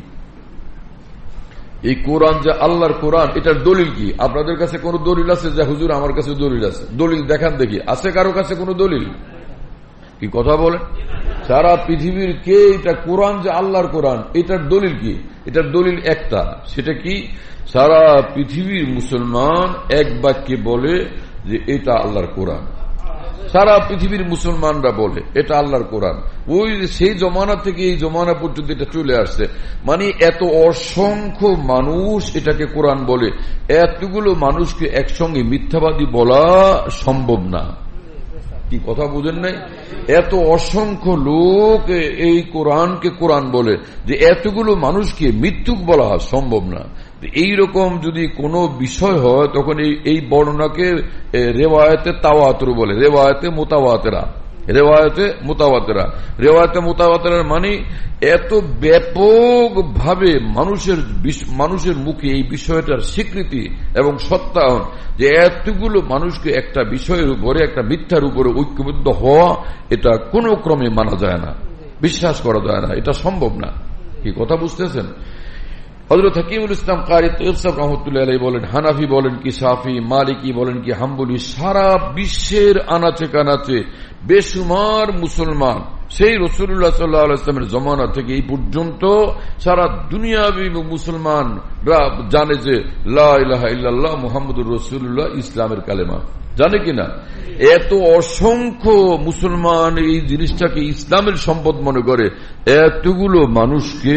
এই কোরআন যে আল্লাহর কোরআন, এটার দলিল কি? আপনাদের কাছে কোন দলিল আছে যে হুজুর আমার কাছে দলিল আছে? দলিল দেখান দেখি। আছে কারো কাছে কোন দলিল? কি কথা বলেন? সারা পৃথিবীর কে এটা কোরআন যে আল্লাহর কোরআন এটার দলিল কি? এটার দলিল একটা, সেটা কি? সারা পৃথিবীর মুসলমান এক বাক্যে বলে যে এটা আল্লাহর কোরআন। সারা পৃথিবীর মুসলমানরা বলে এটা আল্লাহর কোরআন। ওই সেই জমানা থেকে এই জমানা পর্যন্ত এটা চলে আসছে। মানে এত অসংখ্য মানুষ এটাকে কোরআন বলে, এতগুলো মানুষকে একসঙ্গে মিথ্যাবাদী বলা সম্ভব না। কি কথা বুঝেন নাই? এত অসংখ্য লোক এই কোরআনকে কোরআন বলে যে এতগুলো মানুষকে মিথ্যুক বলা সম্ভব না। এইরকম যদি কোনো বিষয় হয় তখন এই বর্ণনাকে রেওয়ায়েতে তাওয়াতুর বলে, রেওয়ায়েতে মুতাওয়াতিরা। রেওয়ায়েতে মুতাওয়াতিরা রেওয়ায়েতে মুতাওয়াতিরার মানে এত ব্যাপক ভাবে মানুষের মানুষের মুখে এই বিষয়টার স্বীকৃতি এবং সত্যায়ন যে এতগুলো মানুষকে একটা বিষয়ের উপরে, একটা মিথ্যার উপরে ঐক্যবদ্ধ হওয়া এটা কোনো ক্রমে মানা যায় না, বিশ্বাস করা যায় না, এটা সম্ভব না। কি কথা বুঝতেছেন? হযরত হাকিমুল ইসলাম কারি তৈয়ব সাহেব রহমতুল্লাহ আলাইহি বলেন, হানাফি বলেন কি শাফি, মালিকি বলেন কি হাম্বলি, সারা বিশ্বের আনাচে কানাচে বেশুমার মুসলমান সেই রাসূলুল্লাহ সাল্লাল্লাহু আলাইহি ওয়াসাল্লামের জমানা থেকে এই পর্যন্ত সারা দুনিয়াবি মুসলমানরা জানে যে লা ইলাহা ইল্লাল্লাহ মুহাম্মাদুর রাসূলুল্লাহ ইসলামের কালেমা। জানে কিনা? এত অসংখ্য মুসলমান এই জিনিসটাকে ইসলামের সম্পদ মনে করে, এতগুলো মানুষকে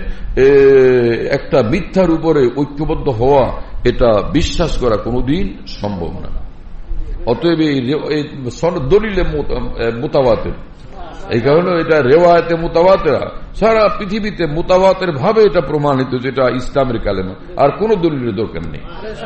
একটা মিথ্যার উপরে ঐক্যবদ্ধ হওয়া এটা বিশ্বাস করা কোনোদিন সম্ভব না। অতএব এই দলিলে মুতাওয়াতির, এই কারণে এটা রেওয়ায়েতে মুতাওয়াতিরা, সারা পৃথিবীতে মুতাওয়াতির ভাবে এটা প্রমাণিত যেটা ইসলামের কালেমা। আর কোন দলিলের দরকার নেই।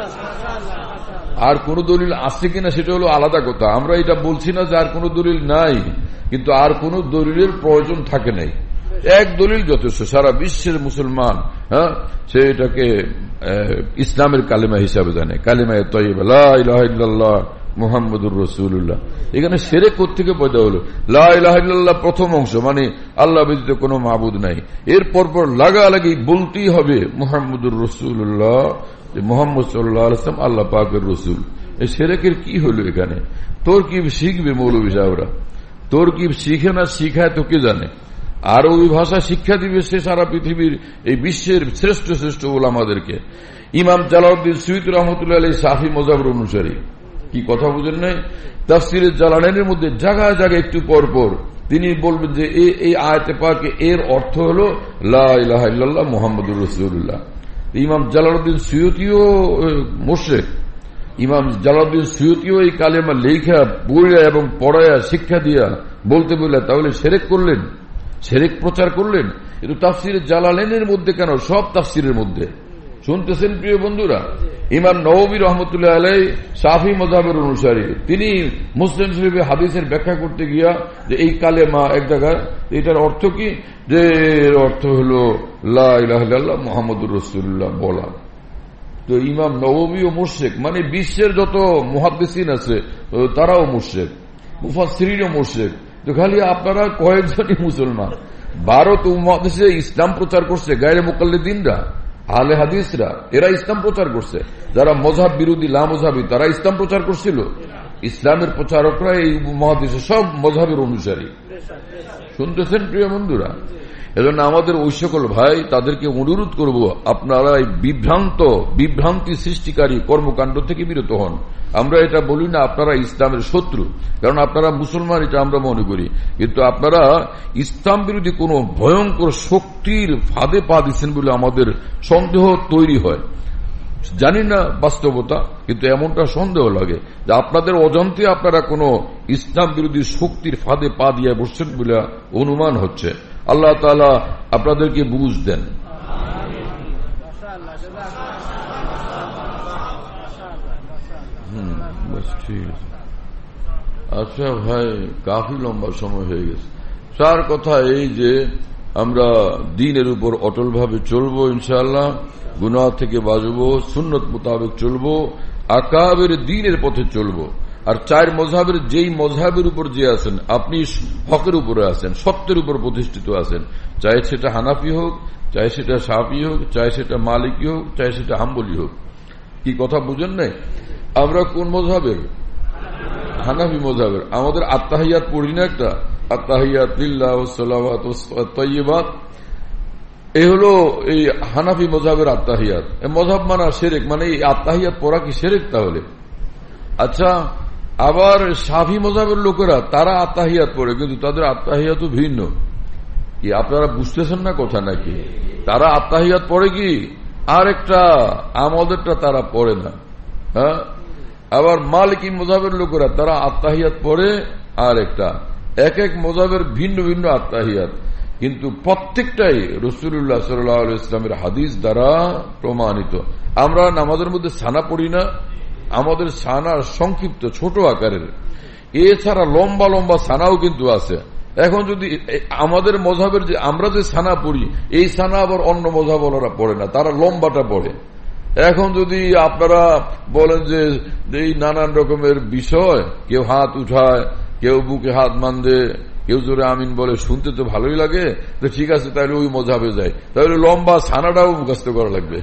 আর কোন দলিল আছে কিনা সেটা হলো আলাদা কথা। আমরা এটা বলছি না যে আর কোন দলিল নাই, কিন্তু আর কোন দলিলের প্রয়োজন থাকে নাই। এক দলিল যথেষ্ট। সারা বিশ্বের মুসলমান হ্যাঁ সে এটাকে ইসলামের কালেমা হিসাবে জানে, কালেমায়ে তয়্যিবা লা ইলাহা ইল্লাল্লাহ মুহাম্মাদুর রাসূলুল্লাহ। এখানে শিরক কোত্থেকে পয়দা হলো? লা ইলাহা ইল্লাল্লাহ প্রথম অংশ, মানে আল্লাহ ব্যতীত কোনো মাবুদ নাই। এর পরপর লাগালাগি বলতেই হবে মুহাম্মাদুর রাসূলুল্লাহ, মুহাম্মদ সাল্লাল্লাহু আলাইহি ওয়াসাল্লাম আল্লাহ পাকের রসুল। এই শিরকের কি হলো এখানে? তোর কি শিখবে মৌলভী সাহেবরা? তোর কি শিখে না শিখায় তো কে জানে? আর ওই ভাষা শিক্ষা দিবে সে সারা পৃথিবীর এই বিশ্বের শ্রেষ্ঠ শ্রেষ্ঠ ওলামাদেরকে। ইমাম জালালউদ্দিন সুয়ুতী রাহমাতুল্লাহ আলাইহি শাফি মাযহাবের অনুসারী। কি কথা বুঝেন নাই? তাফসীরে জালালাইনের মধ্যে জায়গায় জায়গায় একটু পর পর তিনি বলবেন যে এই আয়াতে পাকে এর অর্থ হলো লা ইলাহা ইল্লাল্লাহ মুহাম্মাদুর রাসূলুল্লাহ। ইমাম জালালউদ্দিন সুয়ুতীও মুশরিক। ইমাম জালালউদ্দিন সুয়ুতীও এই কালেমা লেখা পড়া এবং পড়ায়া শিক্ষা দিয়া বলতে বললেন, তাহলে শিরক করলেন, শিরক প্রচার করলেন। কিন্তু তাফসীরে জালালাইনের মধ্যে কেন, সব তাফসীরের মধ্যে শুনতেছেন প্রিয় বন্ধুরা। ইমাম নববী রাহমাতুল্লাহ আলাইহি শাফি মাযহাবের অনুসারী, তিনি মুসলিম শরীফে হাদিসের ব্যাখ্যা করতে গিয়া যে এই কালেমা এক জায়গায় এটার অর্থ কি, যে এর অর্থ হলো লা ইলাহা ইল্লাল্লাহ মুহাম্মাদুর রাসূলুল্লাহ বলা। তো ইমাম নববীও মুশরিক, মানে বিশ্বের যত মুহাদ্দিসিন আছে তারাও মুশরিক, মুফাসসিরিনও মুশরিক। তো খালি আপনারা কয়েকজনই মুসলমান। ভারত উপমহাদেশে ইসলাম প্রচার করছে গায়রে মুকাল্লিদিনরা, আহলে হাদিসরা, এরা ইসলাম প্রচার করছে। যারা মযহাব বিরোধী লা মযহাবী তারা ইসলাম প্রচার করছিল। ইসলামের প্রচারকরা এই মহাদেশে সব মযহাবের অনুসারী। শুনতেছেন প্রিয় বন্ধুরা? এজন্য আমাদের ওই সকল ভাই তাদেরকে অনুরোধ করব, আপনারা এই বিভ্রান্ত বিভ্রান্তি সৃষ্টিকারী কর্মকাণ্ড থেকে বিরত হন। আমরা এটা বলি না আপনারা ইসলামের শত্রু, কারণ আপনারা মুসলমান, এটা আমরা মনে করি, কিন্তু আপনারা ইসলাম বিরোধী কোন ভয়ঙ্কর শক্তির ফাঁদে পা দিচ্ছেন বলে আমাদের সন্দেহ তৈরি হয়। জানি না বাস্তবতা, কিন্তু এমনটা সন্দেহ লাগে যে আপনাদের অজান্তে আপনারা কোন ইসলাম বিরোধী শক্তির ফাঁদে পা দিয়ে বসছেন বলে অনুমান হচ্ছে। আল্লাহ তাআলা আপনাদেরকে বুঝ দেন। হুম বাস ঠিক আছে। আচ্ছা ভাই, কাফি লম্বা সময় হয়ে গেছে। চার কথা এই যে আমরা দ্বীনের উপর অটলভাবে চলবো ইনশাআল্লাহ, গুনাহ থেকে বাঁচবো, সুন্নত মোতাবেক চলবো, আকাবের দ্বীনের পথে চলবো। আর চার মযহাবের যেই মযহাবের উপর যে আছেন, আপনি হকের উপরে আছেন, সত্যের উপর প্রতিষ্ঠিত আছেন, চাই সেটা হানাফি হোক, চাই সেটা শাফি হোক, চাই সেটা মালিকি হোক, চাই সেটা হাম্বলি হোক। কি কথা বুঝেন নাই? আমরা কোন মযহাবের? হানাফি মযহাবের। আমাদের আত্তাহিয়াত পড়ি না একটা, আত্তাহিয়াত লিল্লাহ ওয়াস সালাওয়াত ওয়াস তাইয়্যিবাত, এই হলো এই হানাফি মযহাবের আত্তাহিয়াত। মযহাব মানা শিরক, মানে এই আত্তাহিয়াত পড়া কি শিরক তাহলে? আচ্ছা, আবার শাফি মযহাবের লোকেরা তারা আত্তাহিয়াত পড়ে, কিন্তু তাদের আত্তাহিয়াতও ভিন্ন। কি আপনারা বুঝতেছেন না কথা নাকি? তারা আত্তাহিয়াত পড়ে কি আরেকটা, আমাদেরটা তারা পড়ে না। হ্যাঁ, আবার মালিকি মযহাবের লোকেরা তারা আত্তাহিয়াত পড়ে আর একটা। এক এক মযহাবের ভিন্ন ভিন্ন আত্তাহিয়াত, কিন্তু প্রত্যেকটাই রাসূলুল্লাহ সাল্লাল্লাহু আলাইহি ওয়াসাল্লামের হাদিস দ্বারা প্রমাণিত। আমরা নামাজের মধ্যে সানা পড়ি না, আমাদের সানা সংক্ষিপ্ত ছোট আকারের, এছাড়া লম্বা লম্বা সানাও কিন্তু আছে। এখন যদি আমাদের মযহাবের যে আমরা যে সানা পড়ি, এই সানা আবার অন্য মযহাবওয়ালারা পড়ে না, তারা লম্বাটা পড়ে। এখন যদি আপনারা বলেন যে এই নানান রকমের বিষয়, কেউ হাত উঠায়, কেউ বুকে হাত বাঁধে, কেউ জোরে আমিন বলে, শুনতে তো ভালোই লাগে, তো ঠিক আছে তাহলে ওই মযহাবে যায়, তাহলে লম্বা সানাটাও মুখস্থ করা লাগবে।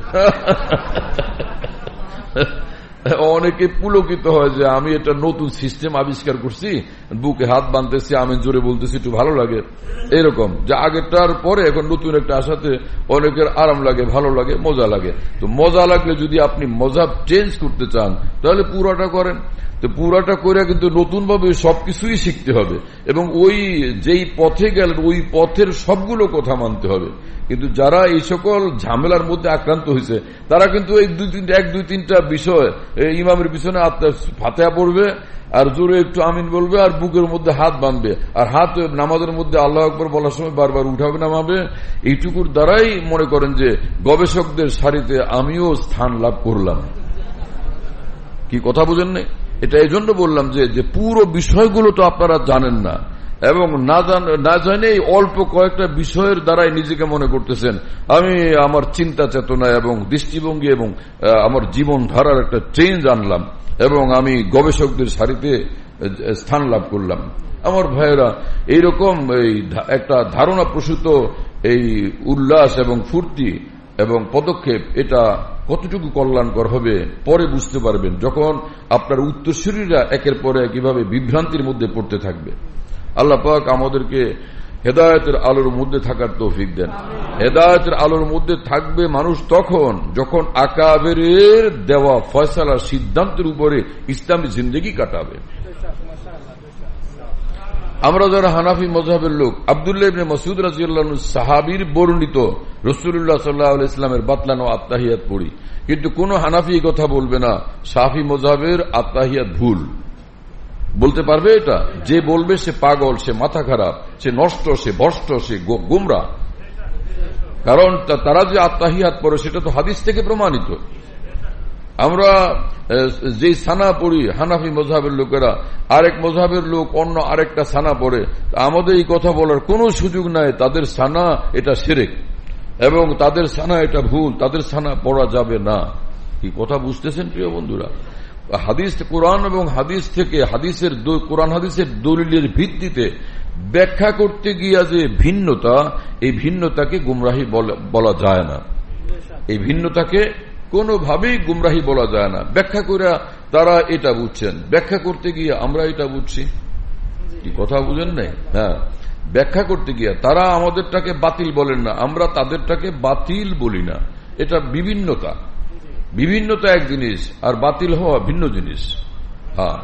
অনেকে পুলকিত হয় যে আমি এটা নতুন সিস্টেম আবিষ্কার করছি, বুকে হাত বাঁধতেছি, আমিন জোরে বলতেছি, একটু ভালো লাগে, এরকম যে আগেরটার পরে এখন নতুন একটা আসাতে অনেকের আরাম লাগে, ভালো লাগে, মজা লাগে। তো মজা লাগলে যদি আপনি মযহাব চেঞ্জ করতে চান তাহলে পুরাটা করেন। তো পুরাটা করে কিন্তু নতুন ভাবে সবকিছুই শিখতে হবে, এবং ওই যেই পথে গেলেন ওই পথের সবগুলো কথা মানতে হবে। কিন্তু যারা এই সকল ঝামেলার মধ্যে আক্রান্ত হয়েছে, তারা কিন্তু এই দুই তিনটা এক দুই তিনটা বিষয় ইমামের পিছনে ফাতিহা পড়বে, আর জোরে একটু আমিন বলবে, আর বুকের মধ্যে হাত বাঁধবে, আর হাত নামাজের মধ্যে আল্লাহু আকবার বলার সময় বারবার উঠাবে নামাবে। এইটুকুর দ্বারাই মনে করেন যে গবেষকদের সারিতে আমিও স্থান লাভ করলাম। কি কথা বুঝেন নাই? এটা এই জন্য বললাম যে যে পুরো বিষয়গুলো তো আপনারা জানেন না, এবং না না জানে অল্প কয়েকটা বিষয়ের দ্বারাই নিজেকে মনে করতেছেন আমি আমার চিন্তা চেতনা এবং দৃষ্টিভঙ্গি এবং আমার জীবন ধারার একটা চেঞ্জ আনলাম, এবং আমি গবেষকদের সারিতে স্থান লাভ করলাম। আমার ভাইয়েরা, এইরকম এই একটা ধারণা প্রসূত এই উল্লাস এবং ফুর্তি এবং পদক্ষেপ, এটা কতটুকু কল্যাণকর হবে পরে বুঝতে পারবেন, যখন আপনার উত্তরসূরিরা একের পর এক কিভাবে বিভ্রান্তির মধ্যে পড়তে থাকবে। আল্লাহ পাক আমাদেরকে হেদায়েতের আলোর মধ্যে থাকার তৌফিক দেন। হেদায়েতের আলোর মধ্যে থাকবে মানুষ তখন যখন আকাবেরের দেওয়া ফয়সালার সিদ্ধান্তের উপরে ইসলামী জিন্দেগি কাটাবে। আমরা যারা হানাফি মযহাবের লোক, আব্দুল্লাহ ইবনে মাসউদ রাদিয়াল্লাহু আনহু সাহাবীর বর্ণিত রাসূলুল্লাহ সাল্লাল্লাহু আলাইহি ওয়াসাল্লামের বাতলানো আত্তাহিয়াত পড়ি, কিন্তু কোন হানাফি কথা বলবে না শাফি মযহাবের আত্তাহিয়াত ভুল। বলতে পারবে এটা? যে বলবে সে পাগল, সে মাথা খারাপ, সে নষ্ট, সে ভ্রষ্ট, সে গোমরা। কারণ তারা যে আত্তাহিয়াত পড়ে সেটা তো হাদিস থেকে প্রমাণিত। আমরা যে সানা পড়ি হানাফি মযহাবের লোকেরা, আরেক মযহাবের লোক অন্য আরেকটা সানা পড়ে, আমাদের এই কথা বলার কোনো সুযোগ নাই তাদের সানা এটা শিরক এবং তাদের সানা এটা ভুল, তাদের সানা পড়া যাবে না। কি কথা বুঝতেছেন প্রিয় বন্ধুরা? হাদিস, কোরআন এবং হাদিস থেকে হাদিসের কোরআন হাদিসের দলিলের ভিত্তিতে ব্যাখ্যা করতে গিয়া যে ভিন্নতা, এই ভিন্নতাকে গুমরাহি বলা যায় না। এই ভিন্নতাকে কোনোভাবেই গুমরাহি বলা যায় না। ব্যাখ্যা করে তারা এটা বুঝছেন, ব্যাখ্যা করতে গিয়ে আমরা এটা বুঝছি। কি কথা বুঝেন নাই? হ্যাঁ, ব্যাখ্যা করতে গিয়ে তারা আমাদেরটাকে বাতিল বলেন না, আমরা তাদেরটাকে বাতিল বলি না। এটা বিভিন্নতা, বিভিন্নতা এক জিনিস আর বাতিল হওয়া ভিন্ন জিনিস। হ্যাঁ,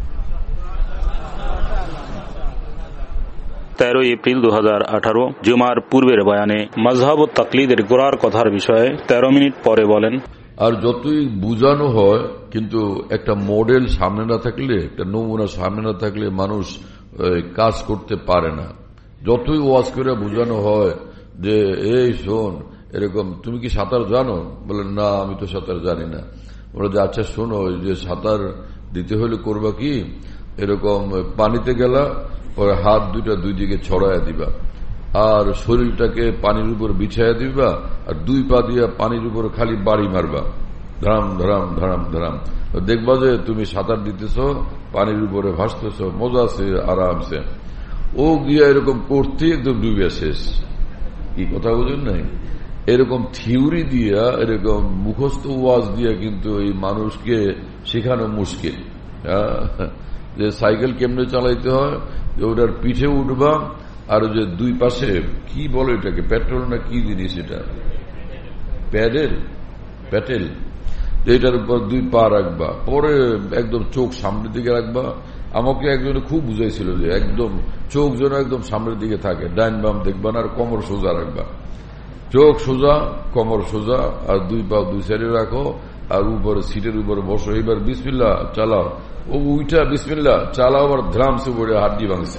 তেরোই এপ্রিল দু হাজার আঠারো জুমার পূর্বের বয়ানে মাযহাব ও তাকলিদের গোড়ার কথার বিষয়ে তেরো মিনিট পরে বলেন,
আর যতই বুঝানো হয় কিন্তু একটা মডেল সামনে না থাকলে, একটা নমুনা সামনে না থাকলে মানুষ কাজ করতে পারে না। যতই ওয়াজ করে বোঝানো হয় যে এই শোন এরকম, তুমি কি সাঁতার জানো? বলে না, আমি তো সাঁতার জানি না। বলে যে আচ্ছা শোনো, যে সাঁতার দিতে হলে করবা কি, এরকম পানিতে গেলা, পরে হাত দুইটা দুই দিকে ছড়াইয়া দিবা, আর শরীরটাকে পানির উপর বিছাইয়া দিবা, আর দুই পা দিয়া পানির উপর খালি বাড়ি মারবা, ধরাম ধরাম ধরাম ধরাম। দেখবা যে তুমি সাঁতার দিতেছ, পানির উপরে ভাসতেছ, মজা আছে, আরামসে। ও গিয়া এরকম করতে একদম ডুবিয়া শেষ। কি কথা বুঝেন নাই? এরকম থিওরি দিয়া, এরকম মুখস্থ ওয়াজ দিয়া কিন্তু এই মানুষকে শেখানো মুশকিল। যে সাইকেল কেমনে চালাইতে হয়, যে ওটার পিঠে উঠবা, আর যে দুই পাশে কি বলে এটাকে, পেট্রোল না কি জিনিস এটা, প্যাডেল, প্যাটেল, এটার উপর দুই পা রাখবা, পরে একদম চোখ সামনের দিকে রাখবা। আমাকে একজনে খুব বুঝাইছিল যে একদম চোখ যেন একদম সামনের দিকে থাকে, ডাইন বাম দেখবা না, আর কোমর সোজা রাখবা, চোখ সোজা, কোমর সোজা, আর দুই পা দুই সাইডে রাখো, আর উপরে সিটের উপরে বসো। এবার বিসমিল্লাহ চালাও, ও উইটা বিসমিল্লাহ চালাও, আবার ধ্রামসে পড়ে হাড্ডি ভাঙছে।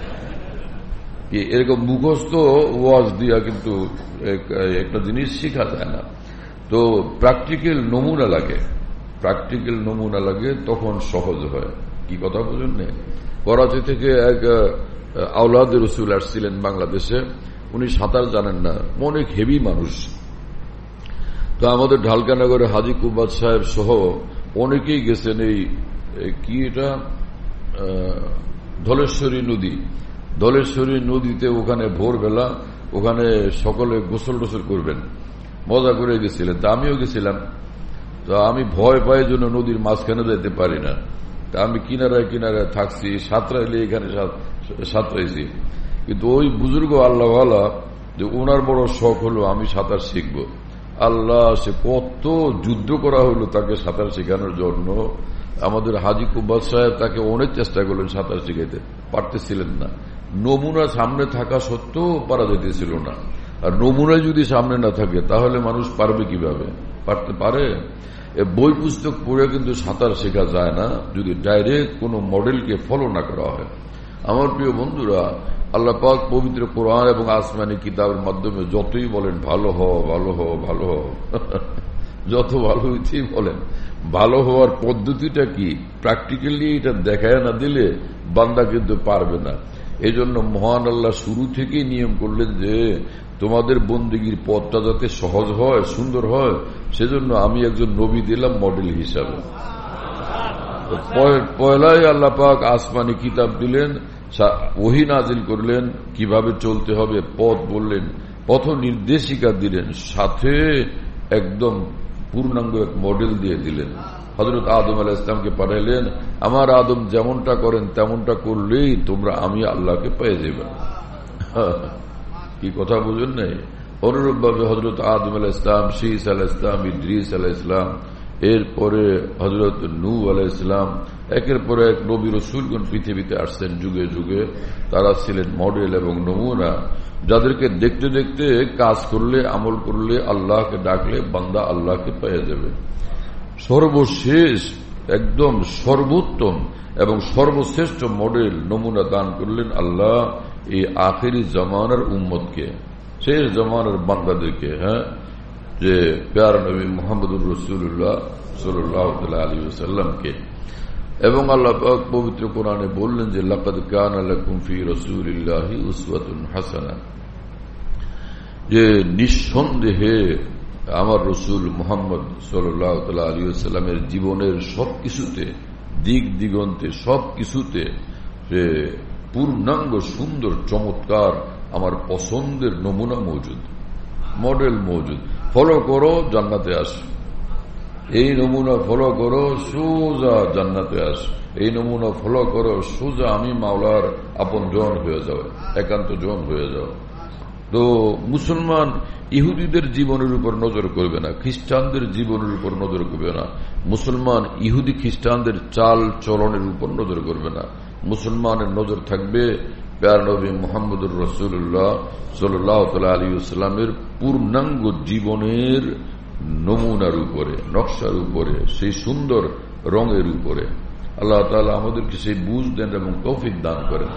এরকম মুখস্থ ওয়াজ দিয়া কিন্তু একটা জিনিস শেখা যায় না। তো প্র্যাকটিক্যাল নমুনা লাগে, প্র্যাকটিক্যাল নমুনা লাগে, তখন সহজ হয়। কি কথা বুঝুন না? করাচি থেকে এক আওলাদের রসুল আসছিলেন বাংলাদেশে, উনি সাঁতার জানেন না, অনেক হেভি মানুষ। তো আমাদের ঢালকানগরে হাজি কুব্বাত সাহেব সহ অনেকেই গেছেন এই কি এটা ধলেশ্বরী নদী, ধলেশ্বরী নদীতে। ওখানে ভোরবেলা ওখানে সকলে গোসল টোসল করবেন, মজা করে গেছিলেন। তা আমিও গেছিলাম। তো আমি ভয় পাই জন্য নদীর মাঝখানে যেতে পারি না, তা আমি কিনারায় কিনারায় থাকছি, সাঁতরাইলে এখানে সাঁতরাইছি। কিন্তু ওই বুজুর্গ আল্লাহওয়ালা, যে ওনার বড় শখ হলো আমি সাঁতার শিখবো। আল্লাহ, সে কত যুদ্ধ করা হলো তাকে সাঁতার শেখানোর জন্য। আমাদের হাজি কুব্বাত সাহেব তাকে অনেক চেষ্টা করলেন সাঁতার শিখাইতে, পারতেছিলেন না। নমুনা সামনে থাকা সত্ত্বেও পারা যেতেছিল না। আর নমুনা যদি সামনে না থাকে তাহলে মানুষ পারবে কিভাবে? পারতে পারে? বই পুস্তক পড়ে কিন্তু সাঁতার শেখা যায় না, যদি ডাইরেক্ট কোনো মডেলকে ফলো না করা হয়। আমার প্রিয় বন্ধুরা, আল্লাহ পাক পবিত্র কোরআন এবং আসমানি কিতাবের মাধ্যমে যতই বলেন ভালো হও ভালো হও ভালো হও, যত ভালো হইতেই বলেন, ভালো হওয়ার পদ্ধতিটা কি প্র্যাকটিক্যালি এটা দেখায় না দিলে বান্দা কিন্তু পারবে না। এই জন্য মহান আল্লাহ শুরু থেকেই নিয়ম করলেন যে তোমাদের বন্দেগীর পথটা যাতে সহজ হয়, সুন্দর হয়, সেজন্য আমি একজন নবী দিলাম মডেল হিসাবে। পয়লাই আল্লাহ পাক আসমানি কিতাব দিলেন, ওহী নাজিল করলেন, কিভাবে চলতে হবে পথ বললেন, পথ নির্দেশিকা দিলেন, সাথে একদম পূর্ণাঙ্গ এক মডেল দিয়ে দিলেন। হযরত আদম আলাইহিস সালামকে পাঠাইলেন, আমার আদম যেমনটা করেন তেমনটা করলেই তোমরা আমি আল্লাহকে পেয়ে যাবে। কি কথা বুঝেন নাই? অনুরূপ ভাবে হযরত আদম আলাইহিস সালাম, শীস আলাইহিস সালাম, ইদ্রিস আলাইহিস সালাম, এরপরে হযরত নূহ আলাইহিস সালাম, একের পর এক নবী রাসূলগণ পৃথিবীতে আসছেন যুগে যুগে। তারা ছিলেন মডেল এবং নমুনা, যাদেরকে দেখতে দেখতে কাজ করলে, আমল করলে, আল্লাহকে ডাকলে বান্দা আল্লাহকে পেয়ে যাবে। সর্বশেষ একদম সর্বোত্তম এবং সর্বশ্রেষ্ঠ মডেল নমুনা দান করলেন আল্লাহ এই আখেরি জামানার উম্মতকে, শেষ জামানার বান্দাদেরকে। হ্যাঁ, যে প্যারা নবী মুহাম্মদুর রাসূলুল্লাহ সাল্লাল্লাহু আলাইহি ওয়াসাল্লামকে। এবং আল্লাহ পাক পবিত্র কোরআনে বললেন যে লাকাদ কানা লাকুম ফি রাসূলিল্লাহি উসওয়াতুন হাসানাহ, যে নিঃসন্দেহে আমার রসুল মুহাম্মদ সাল্লাল্লাহু আলাইহি ওয়াসাল্লামের জীবনের সবকিছুতে, দিক দিগন্তে সবকিছুতে যে পূর্ণাঙ্গ সুন্দর চমৎকার আমার পছন্দের নমুনা মজুদ, মডেল মজুদ। ফলো করো, জান্নাতে আস। এই নমুনা ফলো করো, সোজা জান্নাতে আস। এই নমুনা ফলো করো, সোজা আমি মাওলার আপন জন হয়ে যাও, একান্ত জন হয়ে যাও। তো মুসলমান ইহুদিদের জীবনের উপর নজর করবে না, খ্রিস্টানদের জীবনের উপর নজর করবে না, মুসলমান ইহুদি খ্রিস্টানদের চাল চলনের উপর নজর করবে না। মুসলমানের নজর থাকবে প্যার নবী মুহাম্মদুর রাসূলুল্লাহ সাল্লাল্লাহু তাআলা আলাইহি ওয়াসাল্লামের পূর্ণাঙ্গ জীবনের নমুনার উপরে, নকশার উপরে, সেই সুন্দর রঙের উপরে। আল্লাহ তাআলা আমাদেরকে সেই বুঝ দেন এবং তৌফিক দান করেন।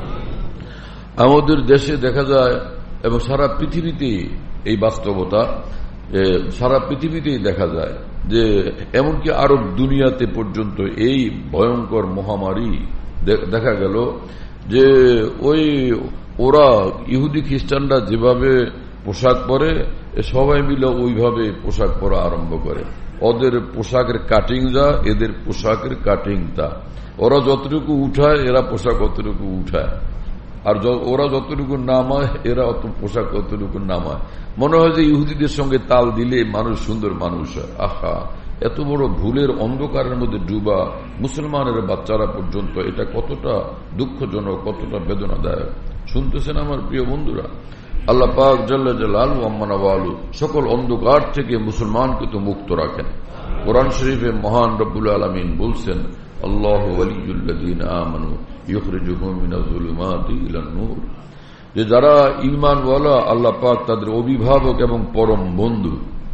আমাদের দেশে দেখা যায় এবং সারা পৃথিবীতেই এই বাস্তবতা, সারা পৃথিবীতেই দেখা যায় যে এমনকি আরব দুনিয়াতে পর্যন্ত এই ভয়ঙ্কর মহামারী দেখা গেল যে ওই ওরা ইহুদি খ্রিস্টানরা যেভাবে পোশাক পরে সবাই মিলে ওইভাবে পোশাক পরা আরম্ভ করে। ওদের পোশাকের কাটিং যা, এদের পোশাকের কাটিং তা। ওরা যতটুকু উঠায় এরা পোশাক অতটুকু উঠায়, আর ওরা যতটুকু নামায় এরা অত পোশাক অতটুকু নামায়। মনে হয় যে ইহুদিদের সঙ্গে তাল দিলে মানুষ সুন্দর মানুষ হয়। আহা, এত বড় ভুলের অন্ধকারের মধ্যে ডুবা মুসলমানের বাচ্চারা পর্যন্ত, এটা কতটা দুঃখজনক, কতটা বেদনাদায়ক। শুনতেছেন আমার প্রিয় বন্ধুরা? আল্লাহ পাক জাল্লা জালালহু আম্মা নাওয়ালু সকল অন্ধকার থেকে মুসলমানকে তো মুক্ত রাখেন। কোরআন শরীফে মহান রব্বুল আলামিন বলছেন, আল্লাহু ওয়ালিয়ুল্লাযীনা আমানু ইখরিজুহুম মিনাজ যুলুমাতি ইলান নূর, যে যারা ঈমানওয়ালা আল্লাহ পাক তাদের অভিভাবক এবং পরম বন্ধু।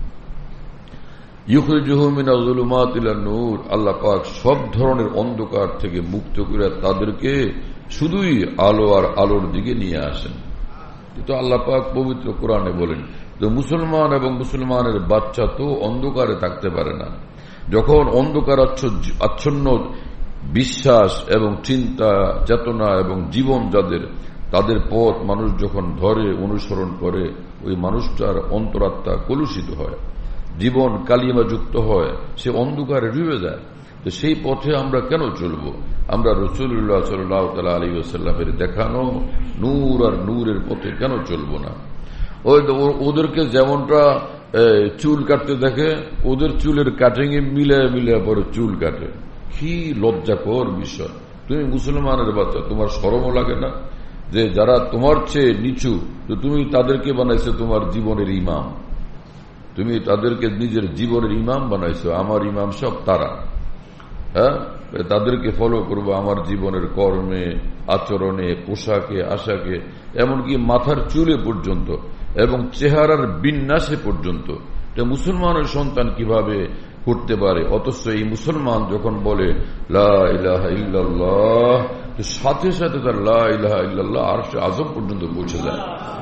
ইখরিজুহুম মিনাজ যুলুমাতি ইলান নূর, আল্লাহ পাক সব ধরনের অন্ধকার থেকে মুক্ত করে তাদেরকে শুধুই আলো আর আলোর দিকে নিয়ে আসেন। তো আল্লাহ পাক পবিত্র কোরআনে বলেন, তো মুসলমান এবং মুসলমানের বাচ্চা তো অন্ধকারে থাকতে পারে না। যখন অন্ধকার আচ্ছন্ন বিশ্বাস এবং চিন্তা চেতনা এবং জীবন যাদের, তাদের পথ মানুষ যখন ধরে অনুসরণ করে, ওই মানুষটার অন্তরাত্মা কলুষিত হয়, জীবন কালিমা যুক্ত হয়, সে অন্ধকারে ডুবে যায়। তো সেই পথে আমরা কেন চলব? আমরা রাসূলুল্লাহ সাল্লাল্লাহু তাআলা আলাইহি ওয়াসাল্লামের দেখানো নূর আর নূরের পথে কেন চলব না? ওই ওদেরকে যেমনটা চুল কাটতে দেখে, ওদের চুলের কাটিং এ মিলে মিলে পরে চুল কাটে। কি লজ্জাকর বিষয়! তুমি মুসলমানের বাচ্চা, তোমার শরমও লাগে না যে যারা তোমার চেয়ে নিচু, তো তুমি তাদেরকে বানাইছো তোমার জীবনের ইমাম, তুমি তাদেরকে নিজের জীবনের ইমাম বানাইছো। আমার ইমাম সব তারা, হ্যাঁ, তাদেরকে ফলো করবো আমার জীবনের কর্মে, আচরণে, পোশাকে, আশাকে, এমনকি মাথার চুলে পর্যন্ত এবং চেহারার বিন্যাসে পর্যন্ত। এটা মুসলমানের সন্তান কিভাবে করতে পারে? অথচ এই মুসলমান যখন বলে লা ইলাহা ইল্লাল্লাহ, তো সাথে সাথে তার লা ইলাহা ইল্লাল্লাহ আরশে আযম পর্যন্ত পৌঁছে যায়।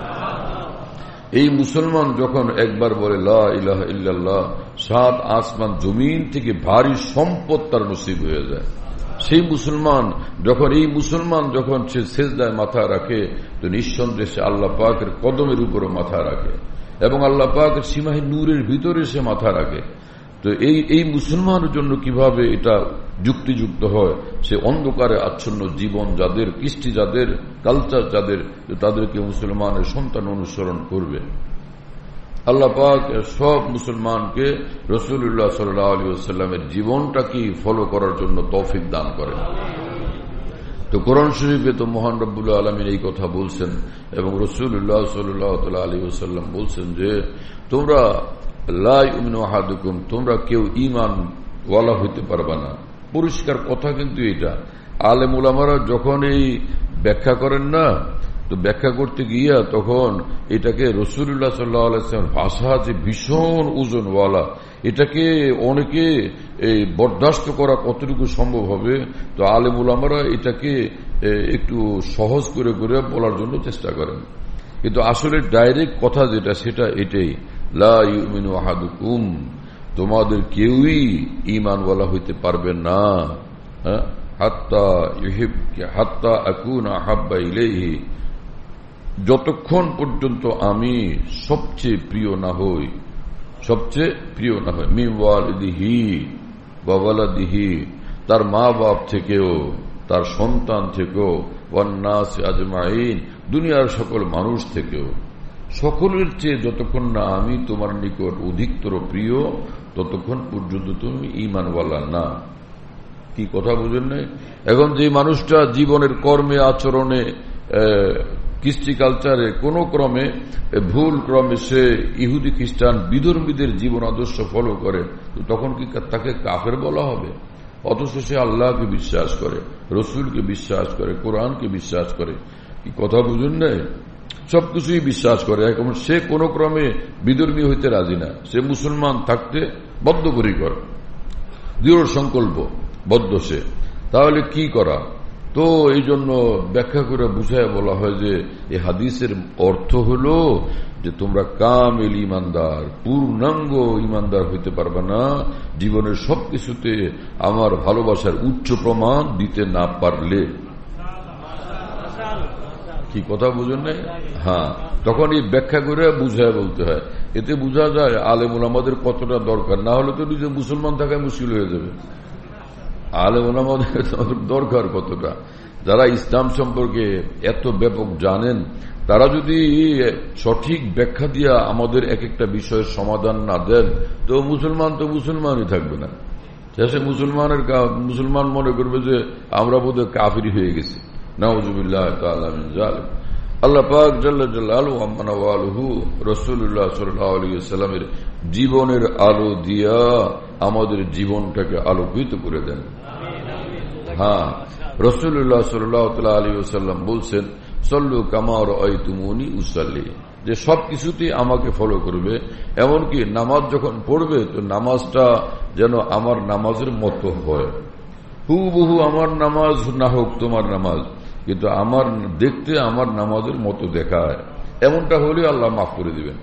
এই মুসলমান যখন একবার বলে লা ইলাহা ইল্লাল্লাহ, সাত আসমান জমিন থেকে ভারী সম্পদ তার নসিব হয়ে যায়। সেই মুসলমান যখন এই মুসলমান যখন সে সেজদায় মাথা রাখে, তো নিঃসন্দেহে সে আল্লাহ পাকের কদমের উপরে মাথা রাখে এবং আল্লাহ পাকের সীমাহীন নূরের ভিতরে সে মাথা রাখে। তো এই এই মুসলমানের জন্য কিভাবে এটা যুক্তিযুক্ত হয়? সে অন্ধকারে আচ্ছন্ন জীবন যাদের, কৃষ্টি যাদের, কালচার যাদের, তাদেরকে মুসলমানের সন্তান অনুসরণ করবে। আল্লাহ পাক সব মুসলমানকে রাসূলুল্লাহ সাল্লাল্লাহু আলাইহি ওয়াসাল্লামের জীবনটাকে ফলো করার জন্য তৌফিক দান করেন। তো কোরআন শরীফে তো মহান রব্বুল আলামিন এই কথা বলছেন এবং রাসূলুল্লাহ সাল্লাল্লাহু আলাইহি ওয়াসাল্লাম বলছেন যে তোমরা লা ইউমিনু আহাদুকুম, তোমরা কেউ ঈমান ওয়ালা হইতে পারবা না। পরিষ্কার কথা কিন্তু এটা। আলেম উলামারা যখন এই ব্যাখ্যা করেন না, তো ব্যাখ্যা করতে গিয়া তখন এটাকে রাসূলুল্লাহ সাল্লাল্লাহু আলাইহি ওয়াসাল্লামের ভাষা যে ভীষণ ওজনওয়ালা, এটাকে অনেকে এই বরদাস্ত করা কতটুকু সম্ভব হবে, তো আলেম উলামারা এটাকে একটু সহজ করে করে বলার জন্য চেষ্টা করেন। কিন্তু আসলে ডাইরেক্ট কথা যেটা সেটা এটাই, লা ইউমিনু আহাদুকুম, তোমাদের কেউই ঈমানওয়ালা হইতে পারবে না হাত্তা ইউহিব হাত্তা আকুনা আহাব্বা ইলাইহি, যতক্ষণ পর্যন্ত আমি সবচেয়ে প্রিয় না হই, সবচেয়ে প্রিয় না হয় মিন ওয়ালিদিহি ওয়া ওয়ালাদিহি, তার মা বাপ থেকেও, তার সন্তান থেকেও, ওয়ান নাস আজমাইন, দুনিয়ার সকল মানুষ থেকেও, সকলের চেয়ে যতক্ষণ না আমি তোমার নিকট অধিকতর প্রিয়, ততক্ষণ পর্যন্ত তুমি ঈমানওয়ালা না। কি কথা বুঝেন নাই? এখন যে মানুষটা জীবনের কর্মে আচরণে কৃষ্টি কালচারে কোন ক্রমে ভুল ক্রমে সে ইহুদি খ্রিস্টান বিধর্মীদের জীবন আদর্শ ফলো করে, তখন কি তাকে কাফের বলা হবে? অথচ সে আল্লাহকে বিশ্বাস করে, রসুলকে বিশ্বাস করে, কোরআনকে বিশ্বাস করে। কি কথা বুঝুন নাই? সবকিছুই বিশ্বাস করে। এখন সে কোন ক্রমে বিধর্মী হইতে রাজি না, সে মুসলমান থাকতে বদ্ধপরিকর, দৃঢ় সংকল্প বদ্ধ সে। তাহলে কি করা? তো এই জন্য ব্যাখ্যা করে বুঝায় বলা হয় যে এই হাদিসের অর্থ হল যে তোমরা কামেল ইমানদার, পূর্ণাঙ্গ ইমানদার হইতে পারবে না জীবনের সবকিছুতে আমার ভালোবাসার উচ্চ প্রমাণ দিতে না পারলে। কি কথা বুঝেন নাই? হ্যাঁ, তখন এই ব্যাখ্যা করে বুঝায় বলতে হয়। এতে বোঝা যায় আলেম ওলামাদের কতটা দরকার। না হলে তো নিজে মুসলমান থাকা মুশকিল হয়ে যাবে। আলেম ওলামাদের দরকার কতটা। যারা ইসলাম সম্পর্কে এত ব্যাপক জানেন, তারা যদি সঠিক ব্যাখ্যা দিয়া আমাদের এক একটা বিষয়ের সমাধান না দেন, তো মুসলমান তো মুসলমানই থাকবে না। শেষে মুসলমানের মুসলমান মনে করবে যে আমরা বোধহয় কাফির হয়ে গেছি। নাউযুবিল্লাহ তাআলা মিন যালিক। আল্লাহ পাক জাল্লা জালালুহু আম্মানা ওয়ালুহু রাসূলুল্লাহ সাল্লাল্লাহু আলাইহি ওয়াসাল্লামের জীবনের আলো দিয়া আমাদের জীবনটাকে আলোকিত করে দেন। হ্যাঁ, রাসূলুল্লাহ সাল্লাল্লাহু আলাইহি ওয়াসাল্লাম বলছেন, সল্লু কামা রাআইতুমুনি উসাল্লি, যে সবকিছুতেই আমাকে ফলো করবে। এমনকি নামাজ যখন পড়বে তো নামাজটা যেন আমার নামাজের মতো হয়। হুবহু আমার নামাজ না হোক তোমার নামাজ, কিন্তু আমার দেখতে আমার নামাজের মতো দেখায়, এমনটা হলে আল্লাহ মাফ করে দিবেন।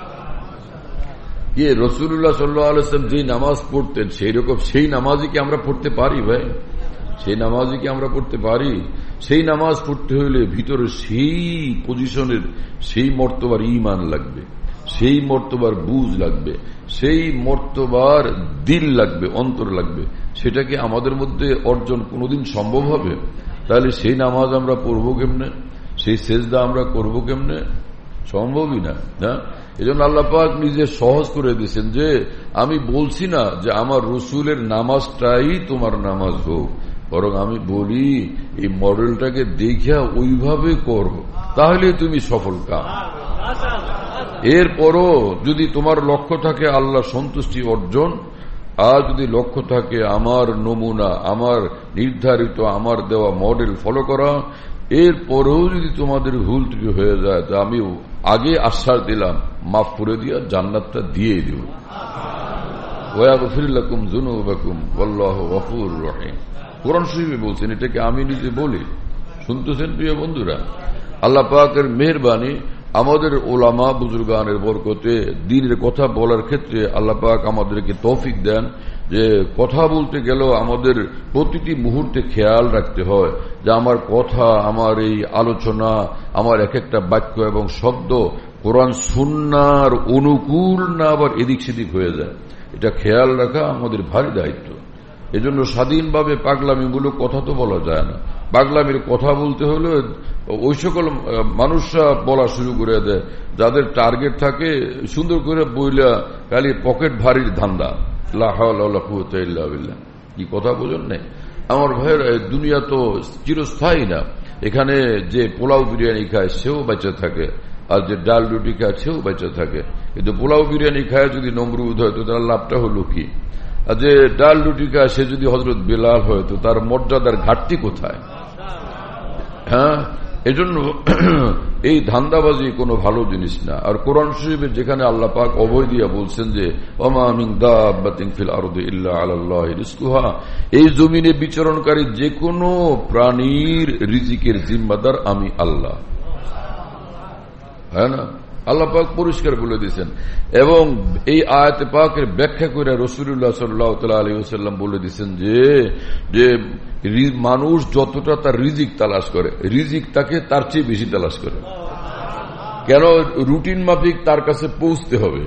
ইয়ে রাসূলুল্লাহ সাল্লাল্লাহু আলাইহি ওয়াসাল্লাম যে নামাজ পড়তেন সেই রকম সেই নামাজই কি আমরা পড়তে পারি ভাই? সেই নামাজই কি আমরা পড়তে পারি? সেই নামাজ পড়তে হইলে ভিতরে সেই পজিশনের সেই মর্তবার ঈমান লাগবে, সেই মর্তবার বুঝ লাগবে, সেই মর্তবার দিল লাগবে, অন্তর লাগবে। সেটা কি আমাদের মধ্যে অর্জন কোনোদিন সম্ভব হবে? তাহলে সেই নামাজ আমরা পড়বো কেমনে? সেই সেজদা আমরা করবো কেমনে? সম্ভবই না। না, এই জন্য আল্লাহ পাক নিজে সহজ করে দিয়েছেন যে আমি বলছি না যে আমার রসুলের নামাজটাই তোমার নামাজ হোক, বরং আমি বলি এই মডেলটাকে দেখিয়া ওইভাবে করো, তাহলে তুমি সফল কাম। এরপরও যদি তোমার লক্ষ্য থাকে আল্লাহ সন্তুষ্টি অর্জন, আর যদি লক্ষ্য থাকে আমার নমুনা, আমার নির্ধারিত, আমার দেওয়া মডেল ফলো করা, এরপরেও যদি তোমাদের ভুল ত্রুটি হয়ে যায়, তা আমি আগে আশ্বাস দিলাম মাফ করে দিয়া জান্নাতটা দিয়ে দিব। ওয়াগফির লাকুম যুনুবাকুম ওয়াল্লাহু গফুরুর রহিম। কোরআন শরীফে বলছেন, এটাকে আমি নিজে বলি। শুনতেছেন প্রিয় বন্ধুরা? আল্লাহ পাকের মেহেরবানি, আমাদের ওলামা বুজুর্গানের বরকতে দ্বীনের কথা বলার ক্ষেত্রে আল্লাহ পাক আমাদেরকে তৌফিক দেন যে কথা বলতে গেলেও আমাদের প্রতিটি মুহূর্তে খেয়াল রাখতে হয় যে আমার কথা, আমার এই আলোচনা, আমার এক একটা বাক্য এবং শব্দ কোরআন সুন্নাহর অনুকূল না আবার এদিক সেদিক হয়ে যায়। এটা খেয়াল রাখা আমাদের ভারী দায়িত্ব। এজন্য স্বাধীনভাবে পাগলামিমূলক কথা তো বলা যায় না। পাগলামির কথা বলতে হলে ওই সকল মানুষরা বলা শুরু করে দেয় যাদের টার্গেট থাকে সুন্দর করে বইলা খালি পকেট ভারীর ধান্দা। লা হাওলা ওয়ালা কুওয়াতা ইল্লা বিল্লাহ। কি কথা বোঝেন নাই? আমার ভাইয়ের দুনিয়া তো চিরস্থায়ী না। এখানে যে পোলাও বিরিয়ানি খায় সেও বেঁচে থাকে, আর যে ডাল রুটি খায় সেও বেঁচে থাকে। কিন্তু পোলাও বিরিয়ানি খায় যদি নমরুদ হয় তো তার লাভটা হলো কি? আর যে ডাল রুটি খায় সে যদি হযরত বেলাল হয় তো তার মর্যাদার ঘাটতি কোথায়? হ্যাঁ, এজন্য এই ধান্দাবাজি কোনো ভালো জিনিস না। আর কোরআন শরীফে যেখানে আল্লাহ পাক অভয় দিয়া বলছেন যে ওমা মিন দাব্বাতিন ফিল আরদি ইল্লা আলাল্লাহি রিজকুহা, এই জমিনে বিচরণকারী যে কোনো প্রাণীর রিজিকের জিম্মাদার আমি আল্লাহ। হ্যাঁ না, আল্লাহ পাক পরিষ্কার বলে দিয়েছেন। এবং এই আয়াতে পাকের ব্যাখ্যা করে রাসূলুল্লাহ সাল্লাল্লাহু আলাইহি ওয়াসাল্লাম বলে দিয়েছেন যে যে মানুষ যতটা তার রিজিক তালাশ করে, রিজিক তাকে তার চেয়ে বেশি তালাশ করে। কেন? রুটিন মাফিক তার কাছে পৌঁছতে হবে।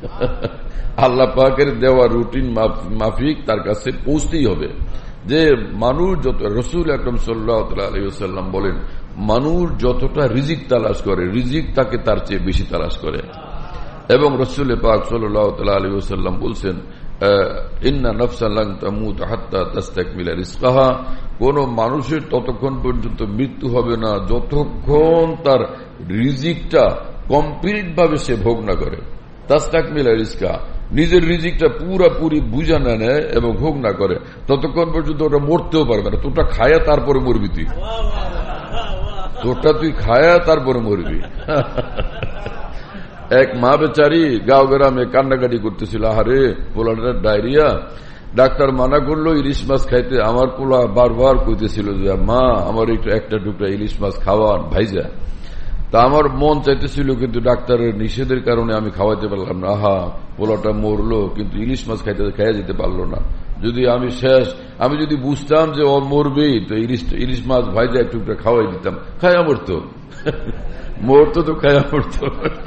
আল্লাহ পাকের দেওয়া রুটিন মাফিক তার কাছে পৌঁছতেই হবে। যে মানুষ যত, রাসূল আকরাম সাল্লাল্লাহু আলাইহি ওয়াসাল্লাম বলেন, মানুষ যতটা রিজিক তালাশ করে, রিজিক তাকে তার চেয়ে বেশি তালাশ করে। এবং রাসূল পাক সাল্লাল্লাহু আলাইহি ওয়াসাল্লাম বলছেন ইন্না নাফসান লান তামুত হাত্তা তাস্তাকমিলা রিজকাহা, কোন মানুষের ততক্ষণ পর্যন্ত মৃত্যু হবে না যতক্ষণ তার রিজিকটা কমপ্লিট ভাবে সে ভোগ না করে। তাস্তাকমিলা রিজকা, নিজের রিজিকটা পুরাপুরি বুঝা না নেয় এবং ভোগ না করে ততক্ষণ পর্যন্ত ওটা মরতেও পারবে না। তোটা খায়া তারপরে মরবি, তুই তোটা তুই খায়া তারপরে মরবি। এক মা বেচারি গাঁও গ্রামে কান্নাকাটি করতেছিল, আহারে পোলাটার ডায়রিয়া, ডাক্তার মানা করলো ইলিশ মাছ খাইতে। আমার পোলা বারবার কইতেছিল যে মা আমার একটু একটা টুকরা ইলিশ মাছ খাওয়ান ভাইজা। তা আমার মন চাইতেছিল, কিন্তু ডাক্তারের নিষেধের কারণে আমি খাওয়াইতে পারলাম না। আহা, পোলাটা মরলো কিন্তু ইলিশ মাছ খাইতে খাইয়া যেতে পারলো না। যদি আমি শেষ আমি যদি বুঝতাম যে ও মরবেই, তো ইলিশ ইলিশ মাছ ভাইজা একটু খাওয়াই দিতাম, খায়া মরতো মরতো তো খায়া মরতো।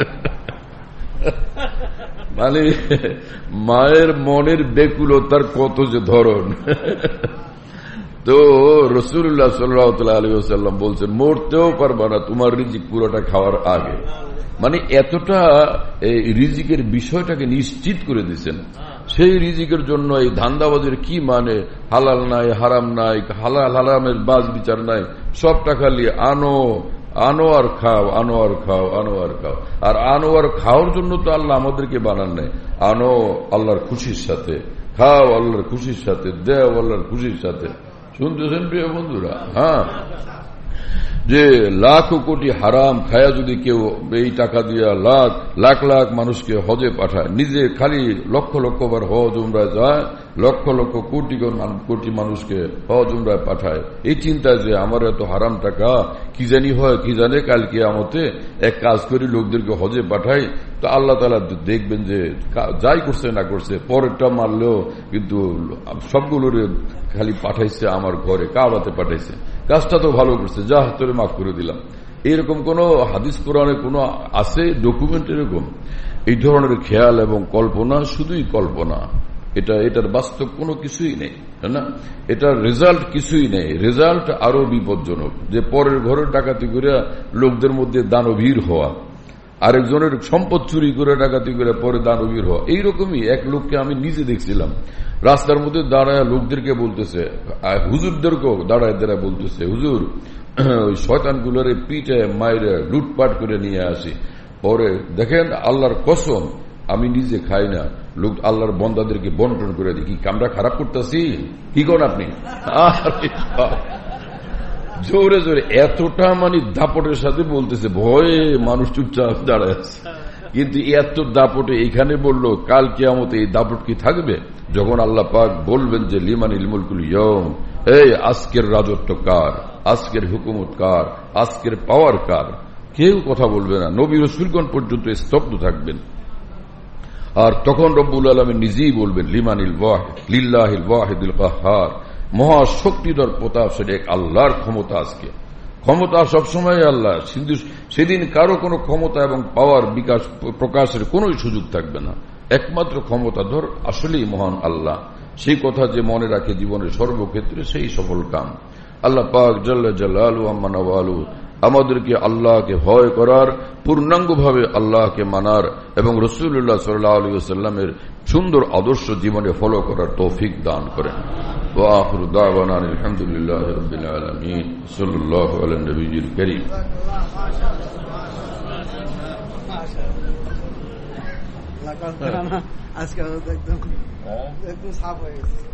মানে মায়ের মনের বেকুলতার কত যে ধরন। তো রাসূলুল্লাহ সাল্লাল্লাহু আলাইহি ওয়াসাল্লাম বলছেন মরতেও পারবা না তোমার রিজিক পুরোটা খাওয়ার আগে। মানে এতটা এই রিজিকের বিষয়টাকে নিশ্চিত করে দিচ্ছেন। সেই রিজিকের জন্য এই ধান্দাবাজের কি মানে, হালাল নাই হারাম নাই, হালাল হারামের বাজ বিচার নাই, সব টাকা নিয়ে আনো আনো আর খাও, আনো আর খাও, আনো আর খাও। আর আনো আর খাওয়ার জন্য তো আল্লাহ আমাদেরকে বানান নাই। আনো আল্লাহর খুশির সাথে, খাও আল্লাহর খুশির সাথে, দেও আল্লাহর খুশির সাথে। শুনতেছেন প্রিয় বন্ধুরা? হ্যাঁ, যে লাখ কোটি হারাম খায়া যদি কেউ এই টাকা দিয়া লাখ লাখ লাখ মানুষকে হজে পাঠায়, নিজে খালি লক্ষ লক্ষ বার হজ উমরায় যায়, লক্ষ লক্ষ কোটি কোটি মানুষকে হজ উমরায় পাঠায়, এই চিন্তা যে আমার এত হারাম টাকা কি জানি হয় কি জানে কাল কিয়ামতে এক কাজ করি লোকদেরকে হজে পাঠাই, তো আল্লাহ তাআলা দেখবেন যে যাই করছে না করছে পরেরটা মারলেও কিন্তু সবগুলোর খালি পাঠাইছে আমার ঘরে, কাবাতে পাঠাইছে, কাজটা তো ভালো করছে, যা তোরে মাফ করে দিলাম। এরকম কোন হাদিস কোরআনে কোন আছে ডকুমেন্ট এরকম? এই ধরনের খেয়াল এবং কল্পনা শুধুই কল্পনা, এটা এটার বাস্তব কোনো কিছুই নেই, না এটার রেজাল্ট কিছুই নেই। রেজাল্ট আরো বিপজ্জনক, যে পরের ঘরের ডাকাতি করে লোকদের মধ্যে দানবীর হওয়া, আরেকজনের সম্পদ চুরি করে ডাকাতি করে পরে দানবীর হওয়া। এইরকমই এক লোককে আমি নিজে দেখছিলাম রাস্তার মধ্যে দাঁড়ায় লোকদেরকে বলতেছে, হুজুরদেরকেও দাঁড়ায় দাঁড়ায় বলতেছে, হুজুর ওই শয়তানগুলোর পিঠে মাইরে লুটপাট করে নিয়ে আসি, পরে দেখেন আল্লাহর কসম আমি নিজে খাই না, লোক আল্লাহর বন্দাদেরকে বন্টন করে দিই। কি কামরা খারাপ করতেছি? কি করেন আপনি? জোরে জোরে এতটা মানে দাপটের সাথে বলতেছে, ভয়ে মানুষ চুপচাপ দাঁড়ায় আছে। কিন্তু এত দাপটে এখানে বললো, কাল কিয়ামতে এই দাপট কি থাকবে? যখন আল্লাহ পাক বলবেন যে লিমানিল মুলকুল ইয়াউম, এই আজকের রাজত্ব কার, আজকের হুকুমত কার, আজকের পাওয়ার কার, কেউ কথা বলবে না, নবী রাসূলগণ পর্যন্ত স্তব্ধ থাকবেন। আর তখন রব্বুল আলামিন নিজেই বলবেন লিমানিল ওয়াহিদ লিল্লাহিল ওয়াহিদুল কাহ্হার, মহাশক্তিধর প্রতাপশালী এক আল্লাহর ক্ষমতা। আজকে ক্ষমতা সবসময় আল্লাহ, কিন্তু সেদিন কারো কোনো ক্ষমতা এবং পাওয়ার বিকাশ প্রকাশের কোন সুযোগ থাকবে না। একমাত্র ক্ষমতাধর আসলেই মহান আল্লাহ। সেই কথা যে মনে রাখে জীবনের সর্বক্ষেত্রে সেই সফল কাম। আল্লাহ পাক জাল্লা জালালু আম্মা নওয়ালু আমাদেরকে আল্লাহকে ভয় করার, পূর্ণাঙ্গভাবে আল্লাহকে মানার এবং রাসূলুল্লাহ সাল্লাল্লাহু আলাইহি ওয়াসাল্লামের সুন্দর আদর্শ জীবনে ফলো করার তৌফিক দান করেন। ওয়া আখিরু দাওয়ানা আলহামদুলিল্লাহি রাব্বিল আলামিন। সাল্লাল্লাহু আলা নবিয়্যিল কারীম।
আজকে একদম একদম সাফ হয়ে গেছে।